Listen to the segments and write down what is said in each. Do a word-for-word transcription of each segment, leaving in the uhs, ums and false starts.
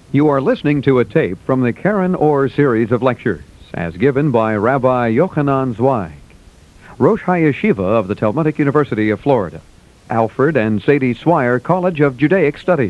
You are listening to a tape from the Karen Orr series of lectures, as given by Rabbi Yochanan Zweig, Rosh HaYeshiva of the Talmudic University of Florida, Alfred and Sadie Swire College of Judaic Studies.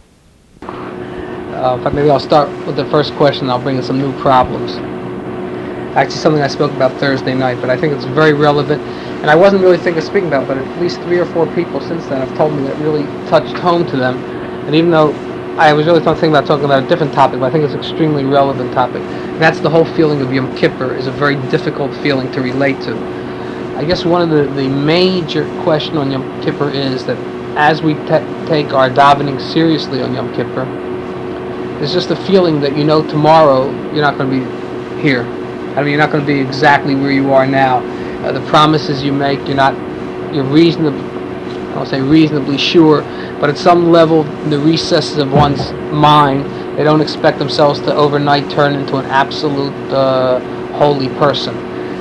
Uh, in fact, maybe I'll start with the first question. I'll bring in some new problems. Actually, something I spoke about Thursday night, but I think it's very relevant. And I wasn't really thinking of speaking about it, but at least three or four people since then have told me that really touched home to them. And even though I was really thinking about talking about a different topic, but I think it's an extremely relevant topic. And that's the whole feeling of Yom Kippur is a very difficult feeling to relate to. I guess one of the, the major question on Yom Kippur is that as we te- take our davening seriously on Yom Kippur, there's just a feeling that you know tomorrow you're not going to be here. I mean, you're not going to be exactly where you are now. Uh, the promises you make, you're not, you're reasonably, I won't say reasonably sure, but at some level, in the recesses of one's mind, they don't expect themselves to overnight turn into an absolute uh, holy person.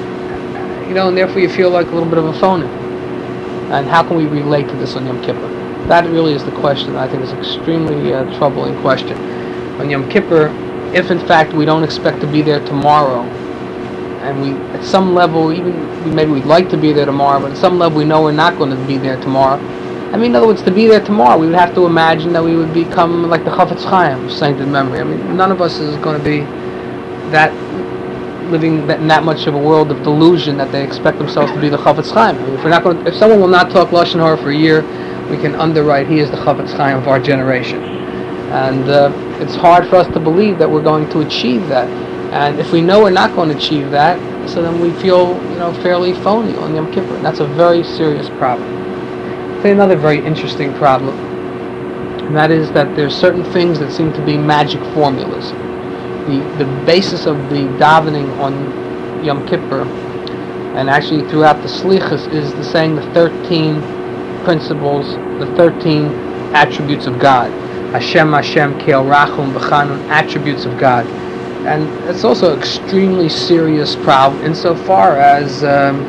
You know, and therefore you feel like a little bit of a phony. And how can we relate to this on Yom Kippur? That really is the question. I think is an extremely uh, troubling question. On Yom Kippur, if in fact we don't expect to be there tomorrow, and we, at some level, even we, maybe we'd like to be there tomorrow, but at some level we know we're not going to be there tomorrow. I mean, in other words, to be there tomorrow, we would have to imagine that we would become like the Chafetz Chaim, sainted memory. I mean, none of us is going to be that living that, in that much of a world of delusion that they expect themselves to be the Chafetz Chaim. I mean, if we're not going, to, if someone will not talk Lashon Hara for a year, we can underwrite he is the Chafetz Chaim of our generation, and uh, it's hard for us to believe that we're going to achieve that. And if we know we're not going to achieve that, so then we feel, you know, fairly phony on Yom Kippur. And that's a very serious problem. I'll tell you another very interesting problem, and that is that there's certain things that seem to be magic formulas. The the basis of the davening on Yom Kippur, and actually throughout the Slichus, is the saying the thirteen principles, the thirteen attributes of God. Hashem, Hashem, Keil Rachum, B'chanun, attributes of God. And it's also an extremely serious problem insofar as um,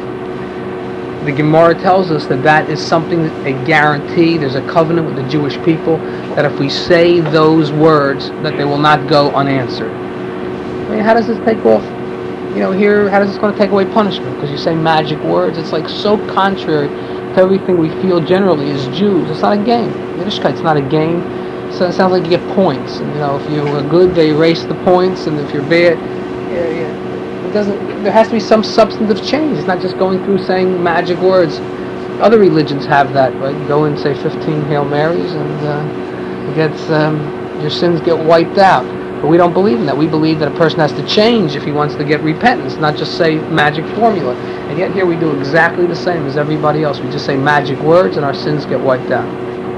the Gemara tells us that that is something, a guarantee, there's a covenant with the Jewish people, that if we say those words, that they will not go unanswered. I mean, how does this take off? You know, here, how does this going to take away punishment? Because you say magic words, it's like so contrary to everything we feel generally as Jews. It's not a game. Yiddishkeit's not a game. So it sounds like you get points, and you know, if you were good, they erase the points, and if you're bad, yeah, yeah. It doesn't. There has to be some substantive change. It's not just going through saying magic words. Other religions have that, right? You go and say fifteen Hail Marys, and uh, it gets um, your sins get wiped out. But we don't believe in that. We believe that a person has to change if he wants to get repentance, not just say magic formula. And yet here we do exactly the same as everybody else. We just say magic words, and our sins get wiped out.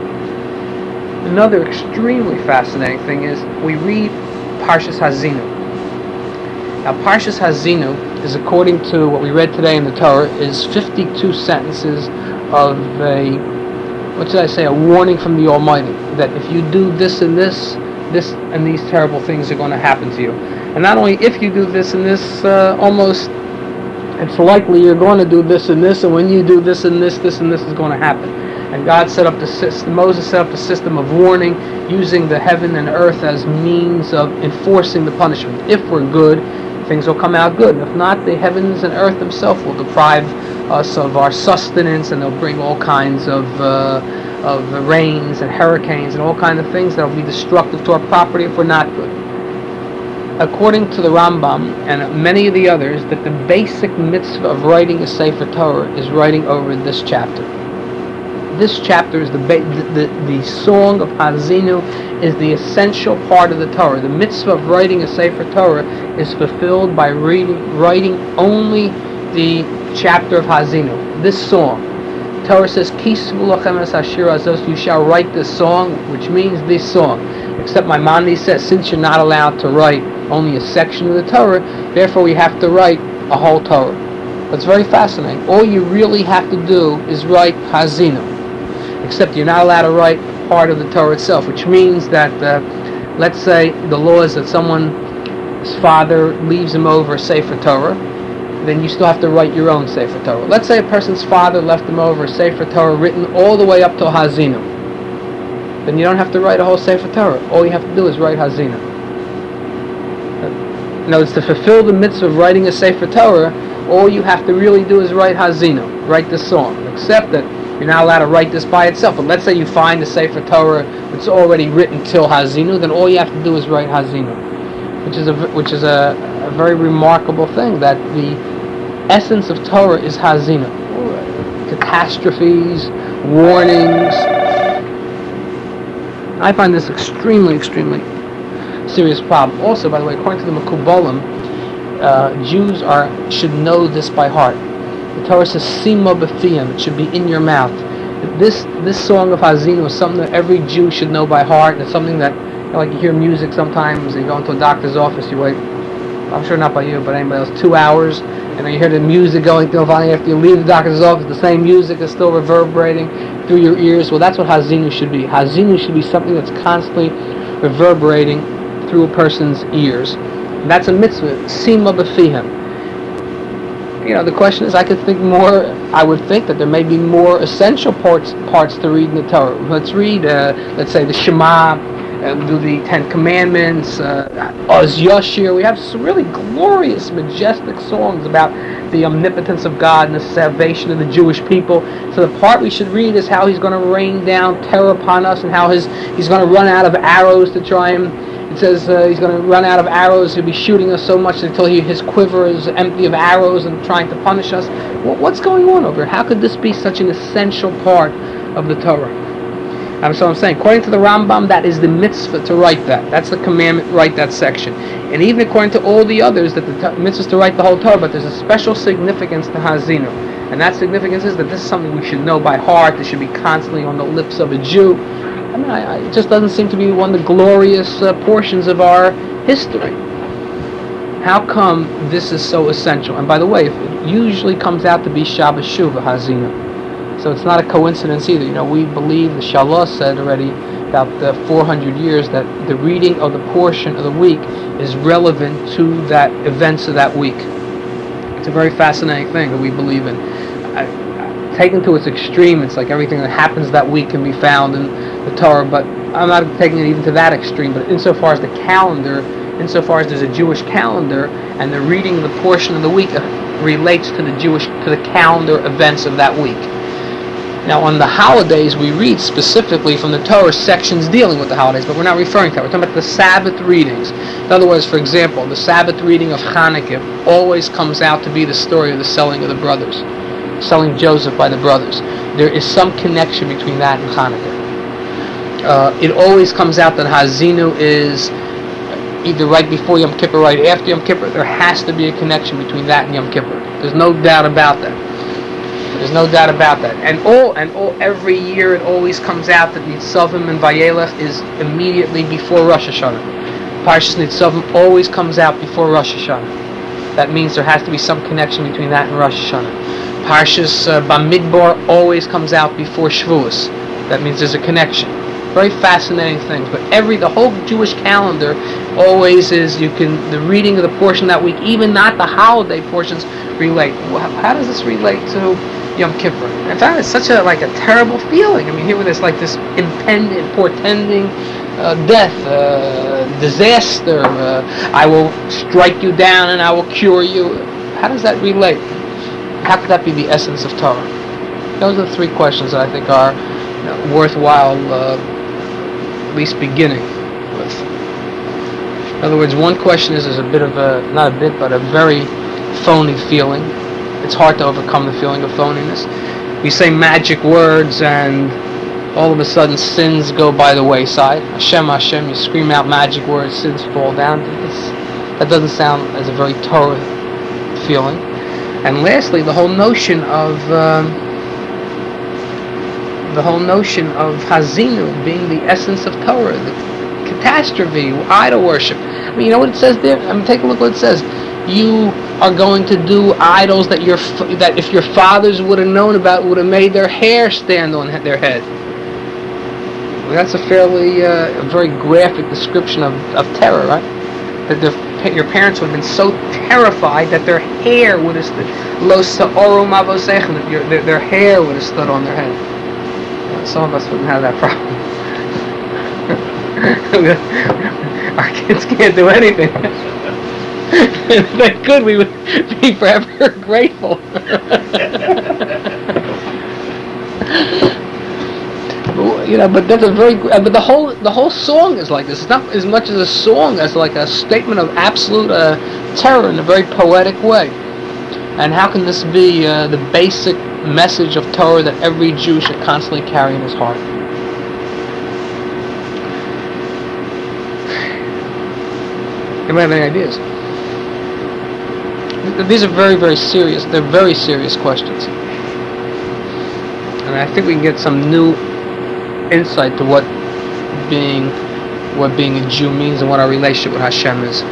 Another extremely fascinating thing is we read Parshas Hazinu. Now, Parshas Hazinu is, according to what we read today in the Torah, is fifty-two sentences of a, what should I say, a warning from the Almighty, that if you do this and this, this and these terrible things are going to happen to you. And not only if you do this and this, uh, almost it's likely you're going to do this and this, and when you do this and this, this and this is going to happen. And God set up the system, Moses set up the system of warning, using the heaven and earth as means of enforcing the punishment. If we're good, things will come out good. And if not, the heavens and earth themselves will deprive us of our sustenance, and they'll bring all kinds of uh, of rains and hurricanes and all kinds of things that will be destructive to our property if we're not good. According to the Rambam and many of the others, that the basic mitzvah of writing a Sefer Torah is writing over this chapter. This chapter is the, ba- the, the the song of Hazinu is the essential part of the Torah. The mitzvah of writing a Sefer Torah is fulfilled by reading, writing only the chapter of Hazinu, this song. The Torah says, Kisvu lachem es hashir hazos, you shall write this song, which means this song. Except Maimonides says, since you're not allowed to write only a section of the Torah, therefore we have to write a whole Torah. It's very fascinating. All you really have to do is write Hazinu. Except you're not allowed to write part of the Torah itself, which means that, uh, let's say the law is that someone's father leaves him over a Sefer Torah, then you still have to write your own Sefer Torah. Let's say a person's father left him over a Sefer Torah written all the way up to Hazinu. then you don't have to write a whole Sefer Torah. All you have to do is write Hazina. In other words, to fulfill the mitzvah of writing a Sefer Torah, all you have to really do is write Hazina, write the song. Except that you're not allowed to write this by itself. But let's say you find a Sefer Torah that's already written till Hazinu, then all you have to do is write Hazinu, which is a which is a, a very remarkable thing. That the essence of Torah is Hazinu, catastrophes, warnings. I find this extremely, extremely serious problem. Also, by the way, according to the Mekubalim, uh, Jews are should know this by heart. The Torah says, "Sima b'fiyam," it should be in your mouth. This this song of Hazinu is something that every Jew should know by heart. It's something that, you know, like you hear music sometimes. You go into a doctor's office, you wait. I'm sure not by you, but anybody else, two hours, and then you hear the music going through. Finally, after you leave the doctor's office, the same music is still reverberating through your ears. Well, that's what Hazinu should be. Hazinu should be something that's constantly reverberating through a person's ears. And that's a mitzvah. Sima b'fiyam. You know, the question is, I could think more, I would think that there may be more essential parts parts to read in the Torah. Let's read, uh, let's say, the Shema, uh, do the Ten Commandments, uh, Oz Yashir. We have some really glorious, majestic songs about the omnipotence of God and the salvation of the Jewish people. So the part we should read is how he's going to rain down terror upon us and how his he's going to run out of arrows to try and... It says uh, he's going to run out of arrows. He'll be shooting us so much until he, his quiver is empty of arrows and trying to punish us. Well, what's going on over here? How could this be such an essential part of the Torah? Um, so I'm saying, according to the Rambam, that is the mitzvah to write that. That's the commandment, write that section. And even according to all the others, that the t- mitzvah is to write the whole Torah, but there's a special significance to Hazinu. And that significance is that this is something we should know by heart. This should be constantly on the lips of a Jew. I mean, I, I, it just doesn't seem to be one of the glorious uh, portions of our history. How come this is so essential? And by the way, it usually comes out to be Shabbos Shuvah Hazina. So it's not a coincidence either. You know, we believe, the Shalah said already about uh, four hundred years, that the reading of the portion of the week is relevant to that events of that week. It's a very fascinating thing that we believe in. I, Taken to its extreme, it's like everything that happens that week can be found in the Torah, but I'm not taking it even to that extreme. But insofar as the calendar, insofar as there's a Jewish calendar, and the reading of the portion of the week relates to the Jewish, to the calendar events of that week. Now, on the holidays, we read specifically from the Torah sections dealing with the holidays, but we're not referring to that. We're talking about the Sabbath readings. In other words, for example, the Sabbath reading of Hanukkah always comes out to be the story of the selling of the brothers. Selling Joseph by the brothers. There is some connection between that and Hanukkah. Uh, it always comes out that Hazinu is either right before Yom Kippur, right after Yom Kippur. There has to be a connection between that and Yom Kippur. There's no doubt about that. There's no doubt about that. And all and all every year it always comes out that Nitzavim and Vayelech is immediately before Rosh Hashanah. Parshas Nitzavim always comes out before Rosh Hashanah. That means there has to be some connection between that and Rosh Hashanah. Parshas uh, Bamidbar always comes out before Shavuos. That means there's a connection. Very fascinating things. But every the whole Jewish calendar always is, you can the reading of the portion that week, even not the holiday portions, relate. How does this relate to Yom Kippur? In fact, it's such a like a terrible feeling. I mean, here with this like this impending, portending uh, death, uh, disaster. Uh, I will strike you down and I will cure you. How does that relate? How could that be the essence of Torah? Those are the three questions that I think are, you know, worthwhile uh, at least beginning with. In other words, one question is, is a bit of a, not a bit, but a very phony feeling. It's hard to overcome the feeling of phoniness. We say magic words and all of a sudden sins go by the wayside. Hashem, Hashem, you scream out magic words, sins fall down. It's, that doesn't sound as a very Torah feeling. And lastly, the whole notion of um, the whole notion of Hazinu being the essence of Torah, the catastrophe, idol worship. I mean, you know what it says there? I mean, take a look what it says. You are going to do idols that your that if your fathers would have known about, would have made their hair stand on their head. Well, that's a fairly, uh, a very graphic description of, of terror, right? That the your parents would have been so terrified that their hair would have stood, lo sa'oru mavosechem, that their, their hair would have stood on their head. Uh, some of us wouldn't have that problem. Our kids can't do anything. If they could, we would be forever grateful. You know, but that's a very. But the whole the whole song is like this. It's not as much as a song as like a statement of absolute uh, terror in a very poetic way. And how can this be uh, the basic message of Torah that every Jew should constantly carry in his heart? Anybody have any ideas? These are very, very serious. They're very serious questions. And I think we can get some new insight to what being what being a Jew means and what our relationship with Hashem is.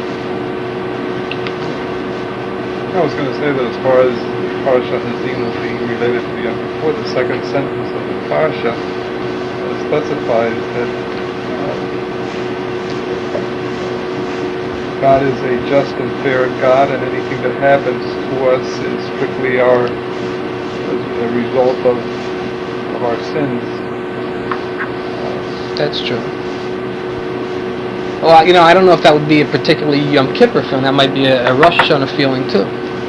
I was going to say that as far as Parashat Hazinu being related to the Yom Kippur, the second sentence of the Parasha uh, specifies that uh, God is a just and fair God, and anything that happens to us is strictly our as a result of of our sins. Uh, That's true. Well, you know, I don't know if that would be a particularly Yom Kippur feeling. That might be a, a Rosh Hashanah feeling too.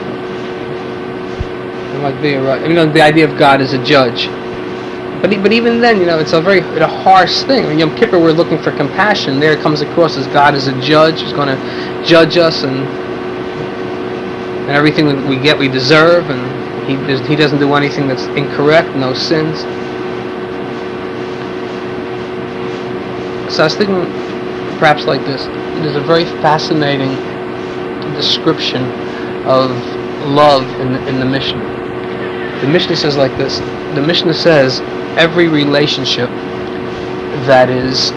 It might be a, you know, the idea of God as a judge. But but even then, you know, it's a very a harsh thing. In Yom Kippur, we're looking for compassion. There it comes across as God as a judge who's going to judge us, and and everything that we get, we deserve, and he does, he doesn't do anything that's incorrect, no sins. So I was thinking, perhaps like this. There's a very fascinating description of love in the, in the Mishnah. The Mishnah says like this. The Mishnah says every relationship that is,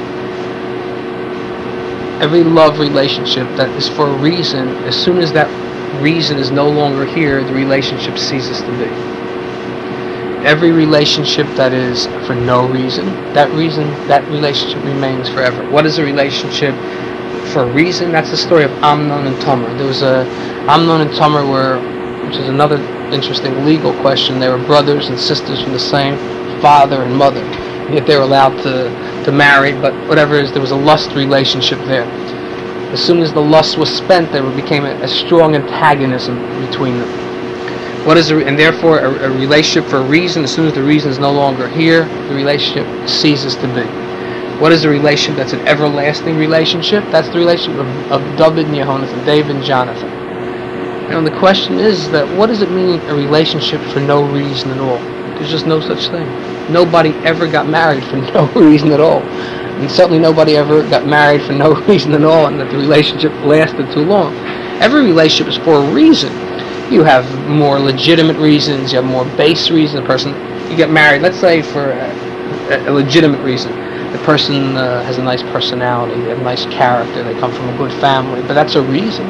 every love relationship that is for a reason, as soon as that reason is no longer here, the relationship ceases to be. Every relationship that is for no reason, that reason, that relationship remains forever. What is a relationship for a reason? That's the story of Amnon and Tamar. There was a Amnon and Tamar were, which is another interesting legal question. They were brothers and sisters from the same father and mother, yet they were allowed to to marry. But whatever it is, there was a lust relationship there. As soon as the lust was spent, there became a, a strong antagonism between them. What is a, and therefore a, a relationship for a reason, as soon as the reason is no longer here, the relationship ceases to be. What is a relationship that's an everlasting relationship? That's the relationship of, of David and Yehonathan, David and Jonathan. And the question is that what does it mean, a relationship for no reason at all? There's just no such thing. Nobody ever got married for no reason at all. And certainly nobody ever got married for no reason at all, and that the relationship lasted too long. Every relationship is for a reason. You have more legitimate reasons, you have more base reasons. The person, you get married, let's say for a, a legitimate reason. The person uh, has a nice personality, they have a nice character, they come from a good family, but that's a reason.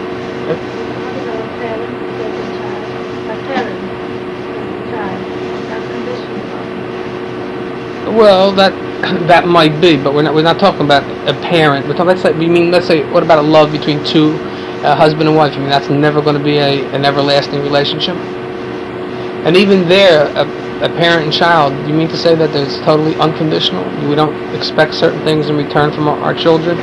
Well, that that might be, but we're not we're not talking about a parent. We're talking, let's say, we mean let's say, what about a love between two, uh, husband and wife? I mean, that's never going to be a an everlasting relationship. And even there, a, a parent and child, you mean to say that there's totally unconditional? We don't expect certain things in return from our, our children?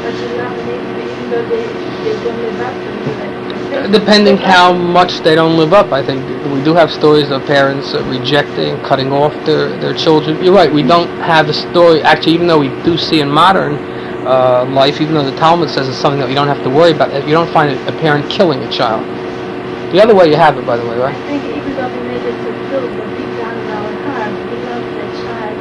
Depending how much they don't live up, I think. We do have stories of parents uh, rejecting, cutting off their, their children. You're right, we don't have a story, actually, even though we do see in modern uh, life, even though the Talmud says it's something that you don't have to worry about, you don't find a parent killing a child. The other way you have it, by the way, right? I think even though we made it so true, but deep down in our hearts, we love that child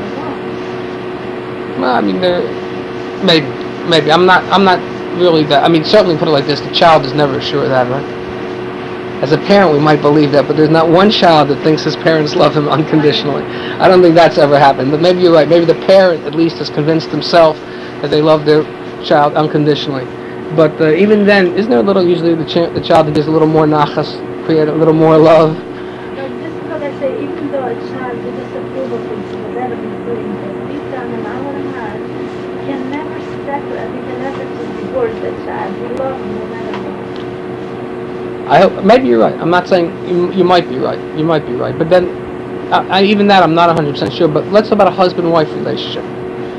and then we Well, I mean, there, maybe, maybe. I'm not, I'm not really that. I mean, certainly put it like this: the child is never sure of that, right? As a parent, we might believe that, but there's not one child that thinks his parents love him unconditionally. I don't think that's ever happened. But maybe you're right. Maybe the parent, at least, has convinced himself that they love their child unconditionally. But uh, even then, isn't there a little, usually the, ch- the child that gives a little more nachas, create a little more love? But this is what I say, even though a child will disapprove of whatever he's doing, but deep down in our heart, we can never separate, we can never just divorce that child. We love him no matter what. I hope, maybe you're right. I'm not saying, you, you might be right. You might be right. But then, I, I, even that I'm not one hundred percent sure. But let's talk about a husband-wife relationship.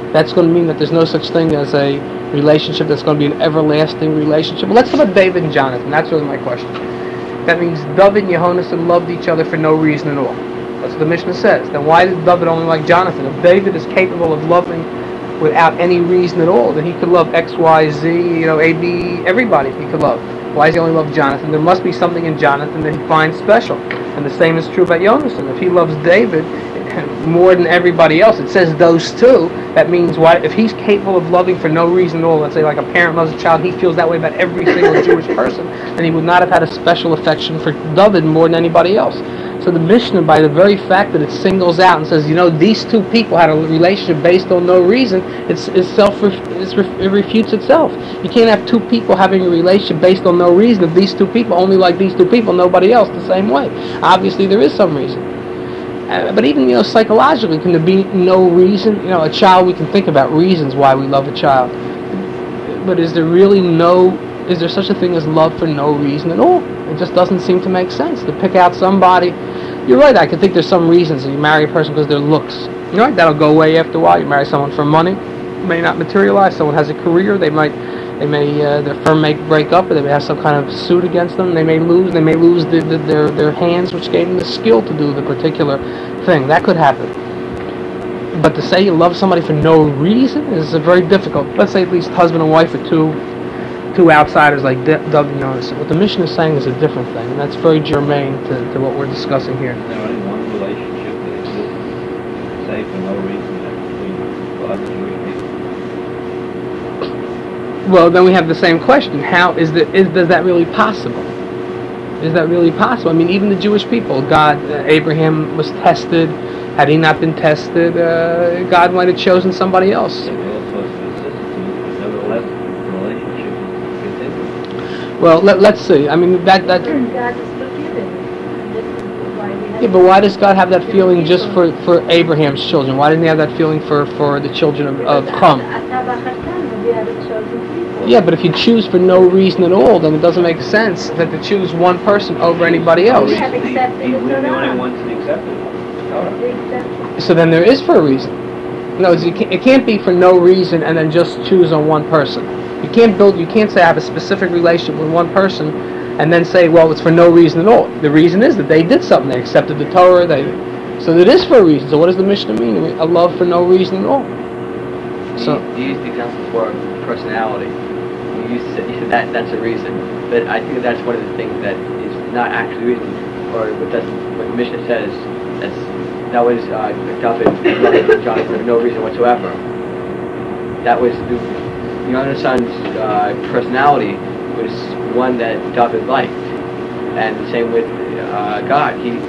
that's going to mean that there's no such thing as a relationship that's going to be an everlasting relationship. Well, let's talk about David and Jonathan. That's really my question. That means David and Yehonatan loved each other for no reason at all. That's what the Mishnah says. Then why did David only like Jonathan? If David is capable of loving without any reason at all, then he could love X, Y, Z, you know, A, B, everybody he could love. Why does he only love Jonathan? There must be something in Jonathan that he finds special. And the same is true about Yonatan. If he loves David more than everybody else, it says those two, that means why, if he's capable of loving for no reason at all, let's say like a parent loves a child, he feels that way about every single Jewish person, then he would not have had a special affection for David more than anybody else. So the Mishnah, by the very fact that it singles out and says, you know, these two people had a relationship based on no reason, it's, it's self, it's, it refutes itself. You can't have two people having a relationship based on no reason if these two people only like these two people, nobody else the same way. Obviously there is some reason. Uh, but even, you know, psychologically, can there be no reason? You know, a child, we can think about reasons why we love a child. But is there really no, is there such a thing as love for no reason at all? It just doesn't seem to make sense to pick out somebody. You're right, I can think there's some reasons. You marry a person because of their looks. You're right, that'll go away after a while. You marry someone for money, it may not materialize. Someone has a career, they might, they may, uh, their firm may break up, or they may have some kind of suit against them. They may lose, they may lose the, the, their their hands, which gave them the skill to do the particular thing. That could happen. But to say you love somebody for no reason is a very difficult. Let's say at least husband and wife are two two outsiders like David and Yonatan. What the Mishnah is saying is a different thing, and that's very germane to, to what we're discussing here. Is there only one relationship that exists, say for no reason, between God and Jewish people? Well, then we have the same question. How is that? Is does that really possible? Is that really possible? I mean, even the Jewish people, God, uh, Abraham was tested. Had he not been tested, uh, God might have chosen somebody else. They were all supposed to assist him, but nevertheless, the relationship continued. Well, let, let's see. I mean, that that. God is forgiving. This is why we have Yeah, but why does God have that feeling just for, for Abraham's children? Why didn't he have that feeling for, for the children of, of Ham? Yeah, but if you choose for no reason at all, then it doesn't make sense that to choose one person over anybody else. We have accepted He it was the or only not. ones that accepted it. We accept it. So then there is for a reason. No, it can't, it can't be for no reason and then just choose on one person. You can't build. You can't say I have a specific relationship with one person and then say, well, it's for no reason at all. The reason is that they did something. They accepted the Torah. They, so it is for a reason. So what does the Mishnah mean? A love for no reason at all. So you, you used the example for personality. You used to say, you said that that's a reason, but I think that that's one of the things that is not actually reason, or what doesn't. What the Mishnah says that's that was uh, David loving Jonathan for no reason whatsoever. That was the Yonatan's uh, personality was one that David liked, and the same with uh, God. He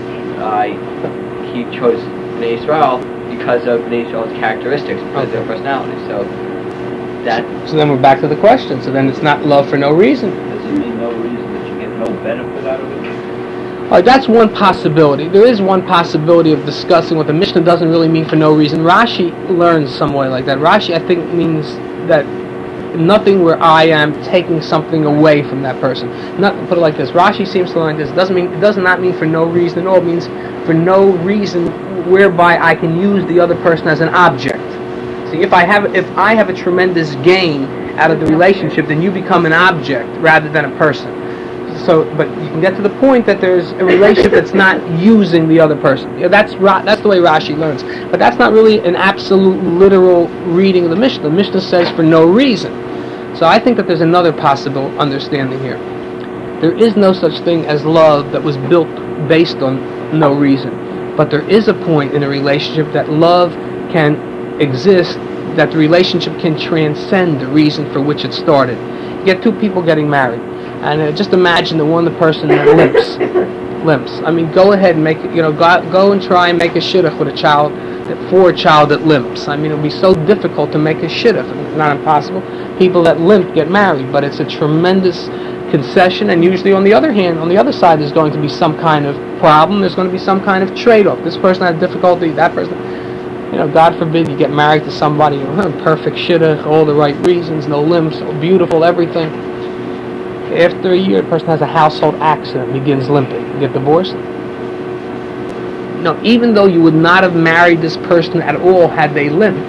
uh, he chose Bnei Israel because of Bnei Israel's characteristics, because of their personality. So that. So then we're back to the question. So then it's not love for no reason. Does it mean no reason that you get no benefit out of it? All right, that's one possibility. There is one possibility of discussing what the Mishnah doesn't really mean for no reason. Rashi learns some way like that. Rashi, I think, means that nothing where I am taking something away from that person. Not put it like this. Rashi seems to learn this. It doesn't mean it does not mean for no reason at all. It means for no reason whereby I can use the other person as an object. See, if I have if I have a tremendous gain out of the relationship, then you become an object rather than a person. So, but you can get to the point that there's a relationship that's not using the other person. You know, that's ra- that's the way Rashi learns. But that's not really an absolute literal reading of the Mishnah. The Mishnah says for no reason. So I think that there's another possible understanding here. There is no such thing as love that was built based on no reason. But there is a point in a relationship that love can exist, that the relationship can transcend the reason for which it started. You get two people getting married. And uh, just imagine the one the person that limps, limps. I mean, go ahead and make it. You know, go, go and try and make a shidduch with a child, that, for a child that limps. I mean, it'll be so difficult to make a shidduch. It's not impossible. People that limp get married, but it's a tremendous concession. And usually, on the other hand, on the other side, there's going to be some kind of problem. There's going to be some kind of trade-off. This person had difficulty. That person, you know, God forbid you get married to somebody, you know, perfect shidduch, all the right reasons, no limps, beautiful, everything. After a year, the person has a household accident, begins limping. You get divorced? No, even though you would not have married this person at all had they limped,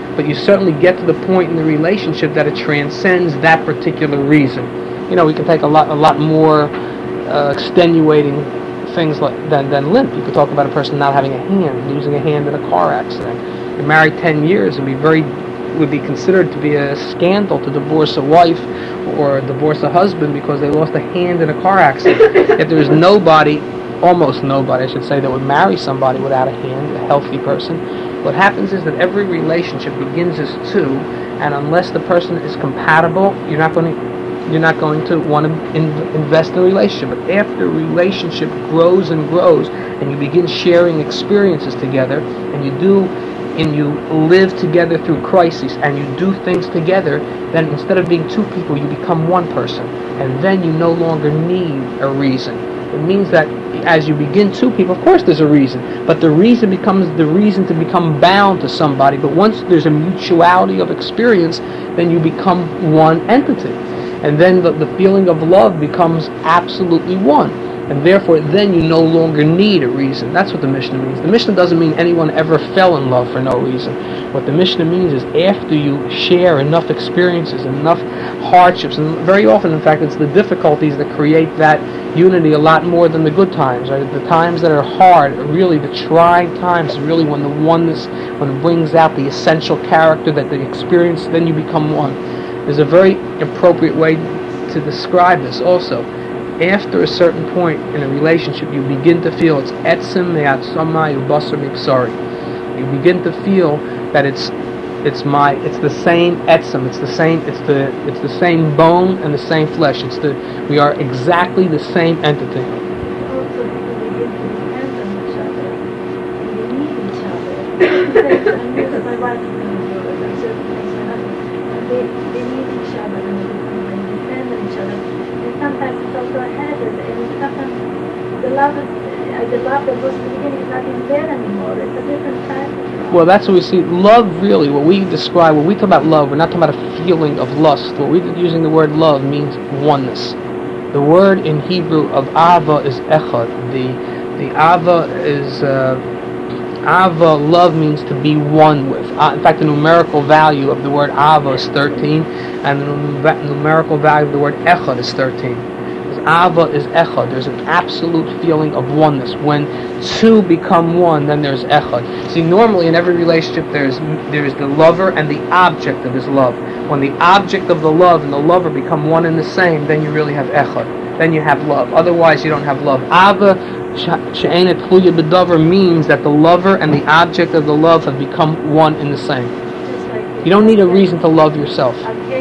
but you certainly get to the point in the relationship that it transcends that particular reason. You know, we can take a lot, a lot more uh, extenuating things like than, than limp. You could talk about a person not having a hand, losing a hand in a car accident. You're married ten years, and be very would be considered to be a scandal to divorce a wife or divorce a husband because they lost a hand in a car accident. If there is nobody, almost nobody, I should say, that would marry somebody without a hand, a healthy person. What happens is that every relationship begins as two, and unless the person is compatible, you're not going to you're not going to want to in, invest in a relationship. But after a relationship grows and grows, and you begin sharing experiences together, and you do, and you live together through crises, and you do things together, then instead of being two people, you become one person, and then you no longer need a reason. It means that as you begin two people, of course there's a reason, but the reason becomes the reason to become bound to somebody. But once there's a mutuality of experience, then you become one entity. And then the, the feeling of love becomes absolutely one. And therefore, then you no longer need a reason. That's what the Mishnah means. The Mishnah doesn't mean anyone ever fell in love for no reason. What the Mishnah means is after you share enough experiences, enough hardships, and very often, in fact, it's the difficulties that create that unity a lot more than the good times. Right? The times that are hard, really the trying times, is really when the oneness, when it brings out the essential character that the experience, then you become one. There's a very appropriate way to describe this also. After a certain point in a relationship, you begin to feel it's etzem me'atzamai ubasar mibsari. You begin to feel that it's it's my it's the same etzem, it's the same it's the it's the same bone and the same flesh. It's the we are exactly the same entity. Also, people begin to depend on each other. They need each other. I'm with my wife is going to do it. I'm certain things my husband. And they, they need each other and they depend on each other. And sometimes it's also headed. And sometimes the love, is, uh, the love that was in the beginning is not even there anymore. It's a different type of love. Well, that's what we see. Love, really, what we describe, when we talk about love, we're not talking about a feeling of lust. What we're using the word love means oneness. The word in Hebrew of ava is echad. The the ava is uh, ava. Love means to be one with. Uh, in fact, the numerical value of the word ava is thirteen, and the num- numerical value of the word echad is thirteen. Ava is echad. There's an absolute feeling of oneness. When two become one, then there's echad. See, normally in every relationship, there's there's the lover and the object of his love. When the object of the love and the lover become one and the same, then you really have echad. Then you have love. Otherwise, you don't have love. Ava she'eina tluya b'davar means that the lover and the object of the love have become one and the same. Just like You don't need a reason to love yourself.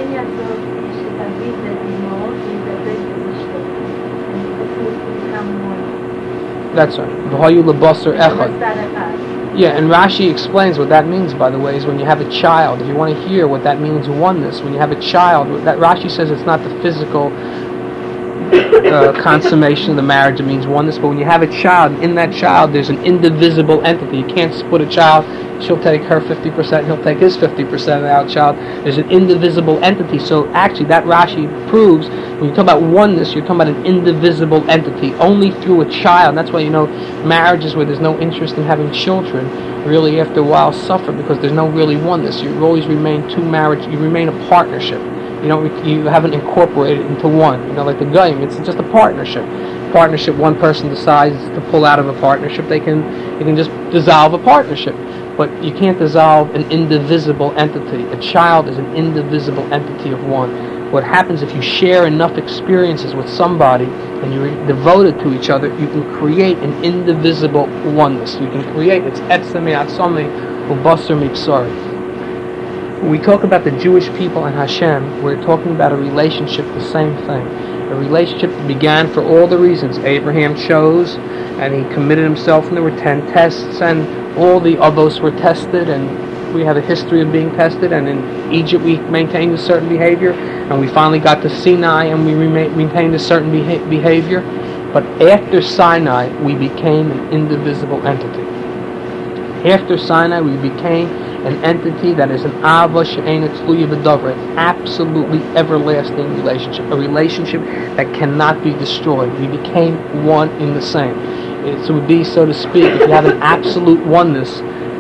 That's right. V'hayu lebasar echad. Yeah, and Rashi explains what that means, by the way, is when you have a child. If you want to hear what that means, oneness, when you have a child, that Rashi says it's not the physical uh, consummation of the marriage, it means oneness, but when you have a child, in that child there's an indivisible entity. You can't split a child. She'll take her fifty percent, he'll take his fifty percent of our child. There's an indivisible entity. So actually that Rashi proves, when you talk about oneness, you're talking about an indivisible entity, only through a child. That's why, you know, marriages where there's no interest in having children really after a while suffer, because there's no really oneness. You always remain two marriage, you remain a partnership. You don't, you haven't incorporated into one. You know, like the Goyim, it's just a partnership. Partnership, one person decides to pull out of a partnership, they can, you can just dissolve a partnership. But you can't dissolve an indivisible entity. A child is an indivisible entity of one. What happens if you share enough experiences with somebody and you're devoted to each other, you can create an indivisible oneness. You can create, it's etzem yatzami ubasar mibsari. When we talk about the Jewish people and Hashem, we're talking about a relationship, the same thing. A relationship that began for all the reasons. Abraham chose, and he committed himself, and there were ten tests, and all the others were tested, and we have a history of being tested, and in Egypt we maintained a certain behavior, and we finally got to Sinai, and we remain, maintained a certain beha- behavior. But after Sinai, we became an indivisible entity. After Sinai, we became an entity that is an ava she'eina tluya b'davar, an absolutely everlasting relationship, a relationship that cannot be destroyed. We became one in the same. It would be, so to speak, if you have an absolute oneness,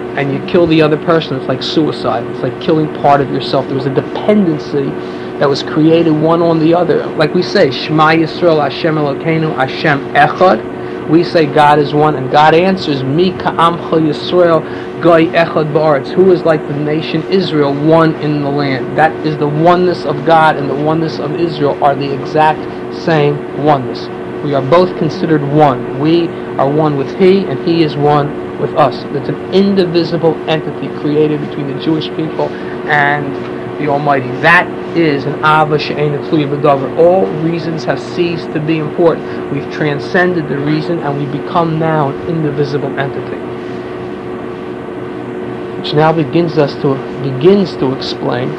and you kill the other person, it's like suicide. It's like killing part of yourself. There was a dependency that was created one on the other. Like we say, Shema Yisrael, Hashem Elokeinu, Hashem Echad. We say God is one, and God answers, Mi ka'amcha Yisrael, Goy Echad ba'aretz. Who is like the nation Israel, one in the land? That is the oneness of God and the oneness of Israel are the exact same oneness. We are both considered one. We are one with He, and He is one with us. It's an indivisible entity created between the Jewish people and the Almighty. That is an Ava she'eina tluya b'davar. All reasons have ceased to be important. We've transcended the reason, and we become now an indivisible entity, which now begins us to begins to explain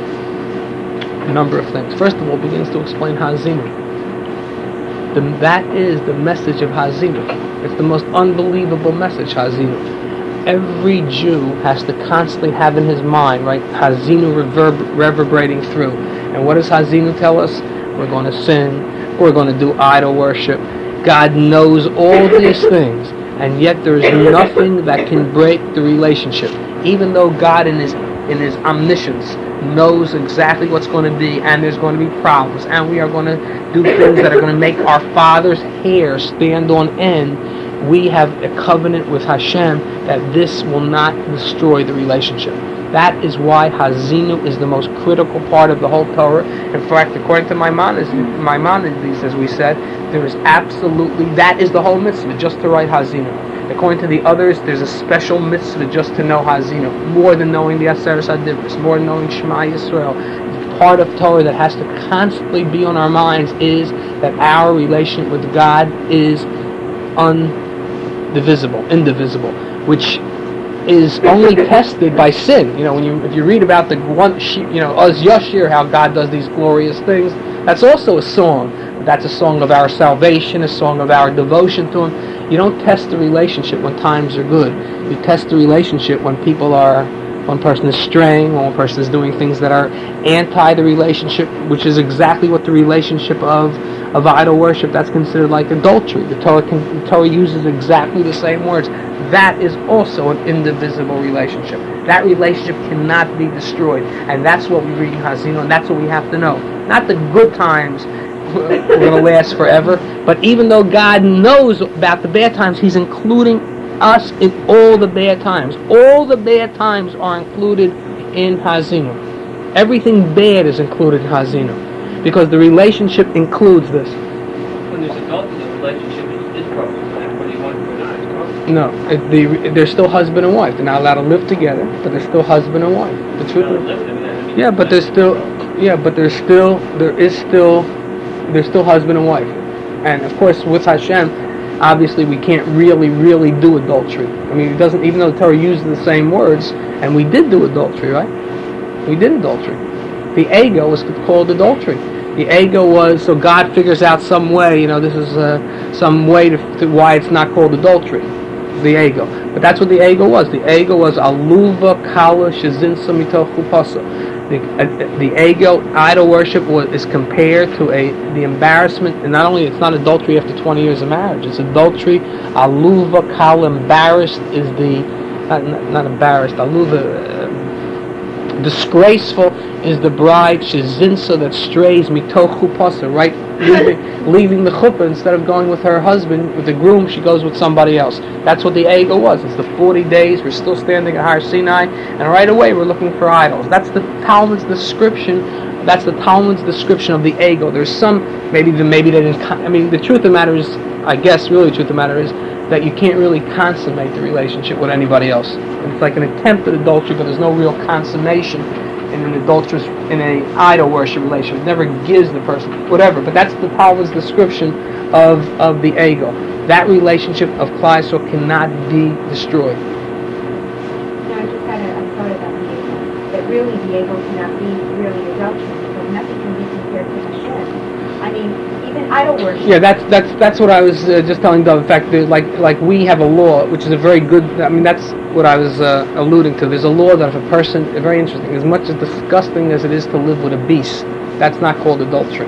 a number of things. First of all, begins to explain Hazinu. The, that is the message of Hazinu. It's the most unbelievable message, Hazinu. Every Jew has to constantly have in his mind, right, Hazinu reverb- reverberating through. And what does Hazinu tell us? We're going to sin. We're going to do idol worship. God knows all these things, and yet there is nothing that can break the relationship. Even though God in his in his omniscience knows exactly what's going to be, and there's going to be problems, and we are going to do things that are going to make our Father's hair stand on end, we have a covenant with Hashem that this will not destroy the relationship. That is why Hazinu is the most critical part of the whole Torah. In fact, according to Maimonides, Maimonides, as we said, there is absolutely, that is the whole mitzvah, just to write Hazinu. According to the others, there's a special mitzvah just to know Hazinu, more than knowing the Aseret HaDibros, more than knowing Shema Yisrael. The part of Torah that has to constantly be on our minds is that our relation with God is undivisible, indivisible, which is only tested by sin. You know, when you if you read about the one, you know, Oz Yashir, how God does these glorious things, that's also a song. That's a song of our salvation, a song of our devotion to Him. You don't test the relationship when times are good. You test the relationship when people are, one person is straying, one person is doing things that are anti the relationship, which is exactly what the relationship of, of idol worship, that's considered like adultery. The Torah, can, the Torah uses exactly the same words. That is also an indivisible relationship. That relationship cannot be destroyed. And that's what we read in Hazinu, and that's what we have to know. Not the good times we're going to last forever, but even though God knows about the bad times, He's including us in all the bad times. All the bad times are included in Hazinu. Everything bad is included in Hazinu, because the relationship includes this. When there's adultery, the relationship is, is broken. What do you want for not? It's broken. No, it, the, they're still husband and wife. They're not allowed to live together, but they're still husband and wife. The truth is, yeah, but there's still, yeah, but there's still, there is still, they're still husband and wife. And of course, with Hashem, obviously we can't really, really do adultery. I mean, it doesn't, even though the Torah uses the same words, and we did do adultery, right? We did adultery. The ego was called adultery. The ego was, so God figures out some way, you know, this is uh, some way to, to why it's not called adultery. The ego. But that's what the ego was. The ego was aluva kala shezinsa mitoch chupasa. The, uh, the ego, idol worship, was, is compared to a the embarrassment, and not only it's not adultery after twenty years of marriage, it's adultery. Aluva kal, embarrassed is the not, not embarrassed. Aluva, uh, disgraceful is the bride. Shezinsa, that strays mitoch chupasa, right, leaving, leaving the chuppah instead of going with her husband, with the groom, she goes with somebody else. That's what the ego was. It's the forty days. We're still standing at Har Sinai, and right away we're looking for idols. That's the Talmud's description. That's the Talmud's description of the ego. There's some, maybe the, maybe they didn't. I mean, the truth of the matter is, I guess, really, the truth of the matter is that you can't really consummate the relationship with anybody else. It's like an attempt at adultery, but there's no real consummation in an adulterous, in an idol worship relationship. It never gives the person whatever. But that's the Talmud's description of of the ego. That relationship of Klal Yisrael cannot be destroyed. Now, I just had a, a thought about the ego. That really the ego cannot be really adultery, because nothing can be compared to Hashem. I mean, even idol worship. Yeah, that's that's that's what I was uh, just telling Dov. In fact, like like we have a law, which is a very good. I mean, that's what I was uh, alluding to. There's a law that if a person, very interesting, as much as disgusting as it is to live with a beast, that's not called adultery,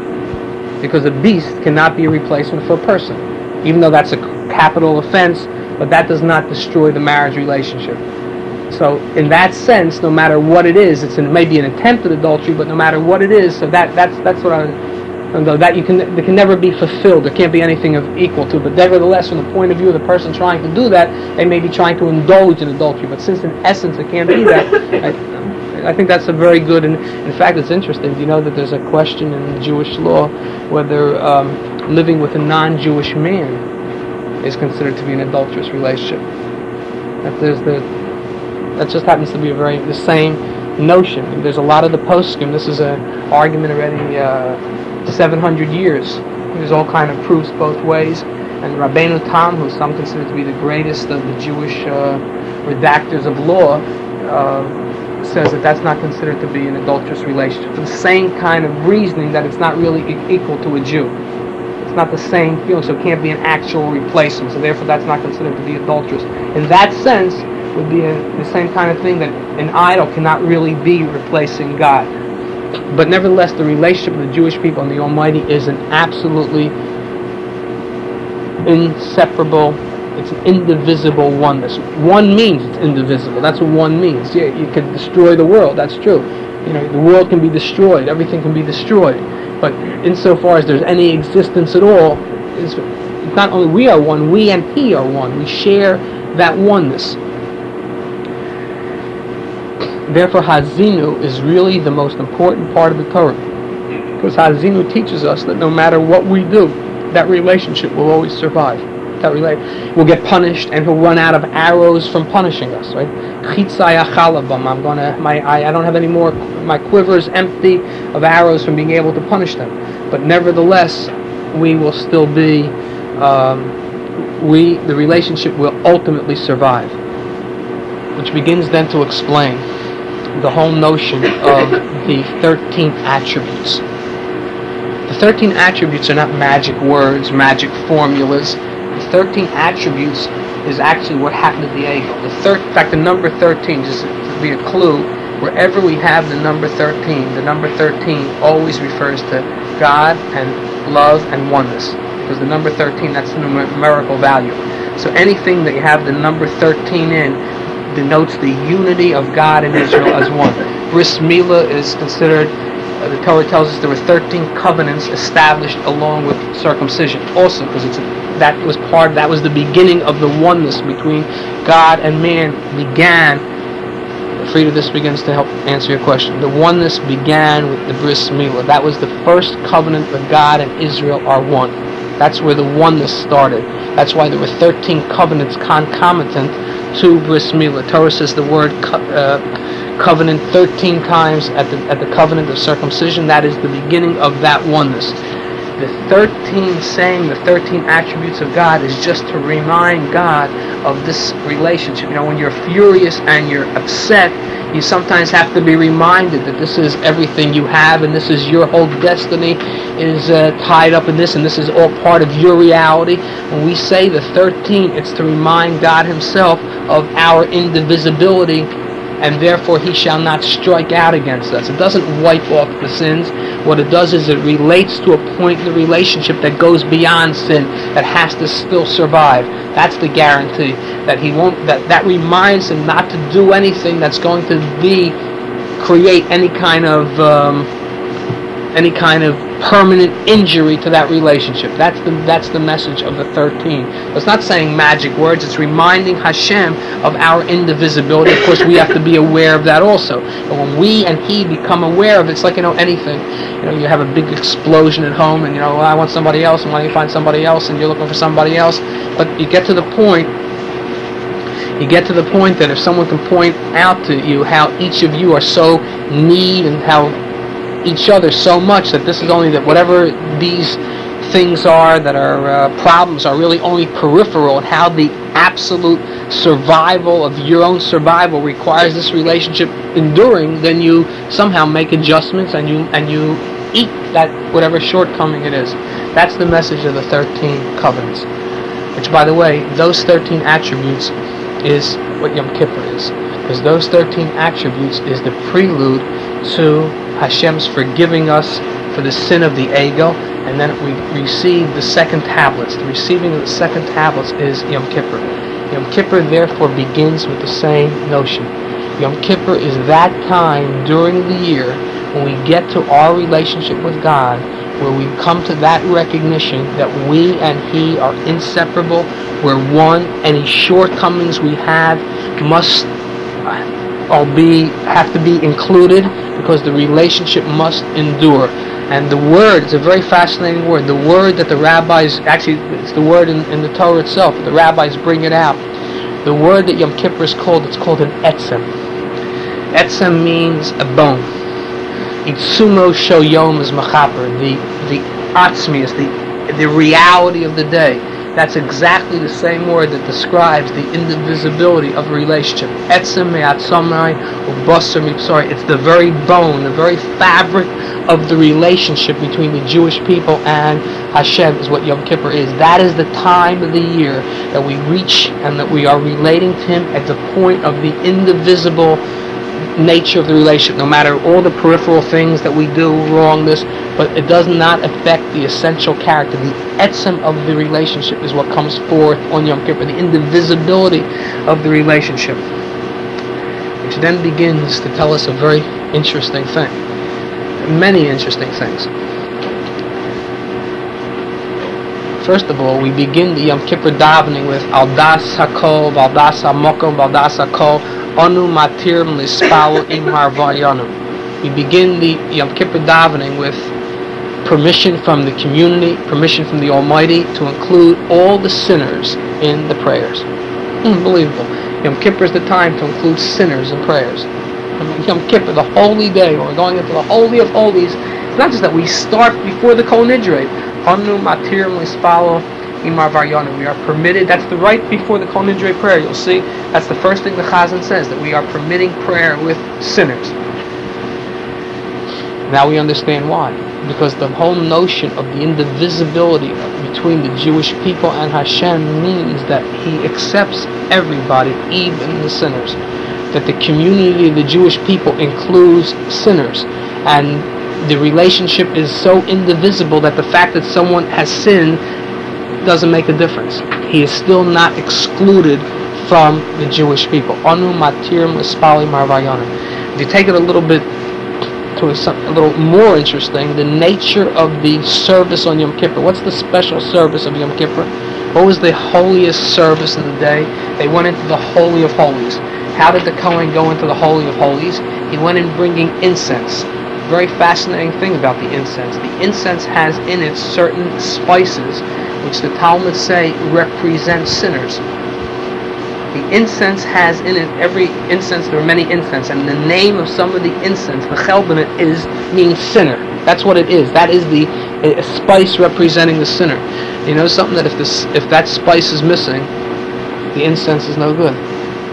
because a beast cannot be a replacement for a person. Even though that's a capital offense, but that does not destroy the marriage relationship. So in that sense, no matter what it is, it's an, maybe an attempt at adultery, but no matter what it is, so that that's that's what I. Though that you can, it can never be fulfilled. There can't be anything of equal to. But nevertheless, from the point of view of the person trying to do that, they may be trying to indulge in adultery. But since in essence it can't be that, I, I think that's a very good. And in fact, it's interesting. Do you know that there's a question in Jewish law whether um, living with a non-Jewish man is considered to be an adulterous relationship? That there's the that just happens to be a very the same notion. And there's a lot of the poskim. This is an argument already. Uh, seven hundred years. There's all kind of proofs both ways. And Rabbeinu Tam, who some consider to be the greatest of the Jewish uh, redactors of law, uh, says that that's not considered to be an adulterous relationship. For the same kind of reasoning that it's not really e- equal to a Jew. It's not the same feeling, so it can't be an actual replacement. So therefore that's not considered to be adulterous. In that sense, would be a, the same kind of thing that an idol cannot really be replacing God. But nevertheless, the relationship of the Jewish people and the Almighty is an absolutely inseparable, it's an indivisible oneness. One means it's indivisible. That's what one means. Yeah, you can destroy the world. That's true. You know, the world can be destroyed. Everything can be destroyed. But insofar as there's any existence at all, it's not only we are one, we and He are one. We share that oneness. Therefore, Hazinu is really the most important part of the Torah. Because Hazinu teaches us that no matter what we do, that relationship will always survive. That rela- we'll get punished, and He'll run out of arrows from punishing us. Right? I'm gonna. My. I, I don't have any more. My quiver is empty of arrows from being able to punish them. But nevertheless, we will still be. Um, we. The relationship will ultimately survive. Which begins then to explain the whole notion of the thirteen attributes. The thirteen attributes are not magic words, magic formulas. The thirteen attributes is actually what happened to the ego. The thir- in fact, the number thirteen, just to be a clue, wherever we have the number thirteen, the number thirteen always refers to God and love and oneness. Because the number thirteen, that's the numerical value. So anything that you have the number thirteen in denotes the unity of God and Israel as one. Bris Milah is considered, uh, the Torah tells us there were thirteen covenants established along with circumcision. Also, because it's a, that was part, that was the beginning of the oneness between God and man began. Frida, this begins to help answer your question. The oneness began with the Bris Milah. That was the first covenant that God and Israel are one. That's where the oneness started. That's why there were thirteen covenants concomitant to Bris Milah. Torah says the word co- uh, covenant thirteen times at the at the covenant of circumcision. That is the beginning of that oneness. The thirteen saying, the thirteen attributes of God is just to remind God of this relationship. You know, when you're furious and you're upset, you sometimes have to be reminded that this is everything you have and this is your whole destiny is uh, tied up in this, and this is all part of your reality. When we say the thirteen, it's to remind God Himself of our indivisibility, and therefore He shall not strike out against us. It doesn't wipe off the sins. What it does is it relates to a point in the relationship that goes beyond sin, that has to still survive. That's the guarantee, that He won't. That that reminds Him not to do anything that's going to be create any kind of um, any kind of permanent injury to that relationship. That's the that's the message of the thirteen. It's not saying magic words. It's reminding Hashem of our indivisibility. Of course, we have to be aware of that also. But when we and He become aware of it, it's like, you know, anything. You know, you have a big explosion at home, and you know, well, I want somebody else, and when you find somebody else, and you're looking for somebody else, but you get to the point. You get to the point that if someone can point out to you how each of you are so need and how each other so much that this is only that whatever these things are that are uh, problems are really only peripheral, and how the absolute survival of your own survival requires this relationship enduring, then you somehow make adjustments and you and you eat that whatever shortcoming it is. That's the message of the thirteen covenants, which, by the way, those thirteen attributes is what Yom Kippur is, because those thirteen attributes is the prelude to Hashem's forgiving us for the sin of the ego, and then we receive the second tablets. The receiving of the second tablets is Yom Kippur. Yom Kippur therefore begins with the same notion. Yom Kippur is that time during the year when we get to our relationship with God, where we come to that recognition that we and He are inseparable, we're one, any shortcomings we have must all be have to be included because the relationship must endure. And the word, it's a very fascinating word, the word that the rabbis, actually it's the word in, in the Torah itself, the rabbis bring it out. The word that Yom Kippur is called, it's called an etzem. Etzem means a bone. Itsumo sho yom is machaper, the the atzmius, the the reality of the day. That's exactly the same word that describes the indivisibility of a relationship. Etzem me'atzomai u'basar mipsari. It's the very bone, the very fabric of the relationship between the Jewish people and Hashem is what Yom Kippur is. That is the time of the year that we reach and that we are relating to Him at the point of the indivisible nature of the relationship, no matter all the peripheral things that we do, wrongness, but it does not affect the essential character. The etzem of the relationship is what comes forth on Yom Kippur, the indivisibility of the relationship, which then begins to tell us a very interesting thing. Many interesting things. First of all, we begin the Yom Kippur davening with Aldas HaKol, Valdas HaMokom, Valdas HaKol, Anu Matir Lispal Im Harvayanu. We begin the Yom Kippur davening with permission from the community, permission from the Almighty to include all the sinners in the prayers. Unbelievable. Yom Kippur is the time to include sinners in prayers. I mean, Yom Kippur, the holy day, when we're going into the Holy of Holies, it's not just that we start before the Kol Nidre. Anu Matir Lispal Imar Varyanu. We are permitted, that's the right before the Kol Nidre prayer, you'll see, that's the first thing the Chazan says, that we are permitting prayer with sinners. Now we understand why. Because the whole notion of the indivisibility between the Jewish people and Hashem means that He accepts everybody, even the sinners. That the community of the Jewish people includes sinners. And the relationship is so indivisible that the fact that someone has sinned doesn't make a difference. He is still not excluded from the Jewish people. Anu matir mispali marvayana. If you take it a little bit to a, a little more interesting, the nature of the service on Yom Kippur. What's the special service of Yom Kippur? What was the holiest service of the day? They went into the Holy of Holies. How did the Kohen go into the Holy of Holies? He went in bringing incense. Very fascinating thing about the incense. The incense has in it certain spices which the Talmud say represent sinners. The incense has in it, every incense, there are many incense, and the name of some of the incense, the chelbanet, is means sinner. That's what it is. That is the a spice representing the sinner. You know something, that if this if that spice is missing, the incense is no good.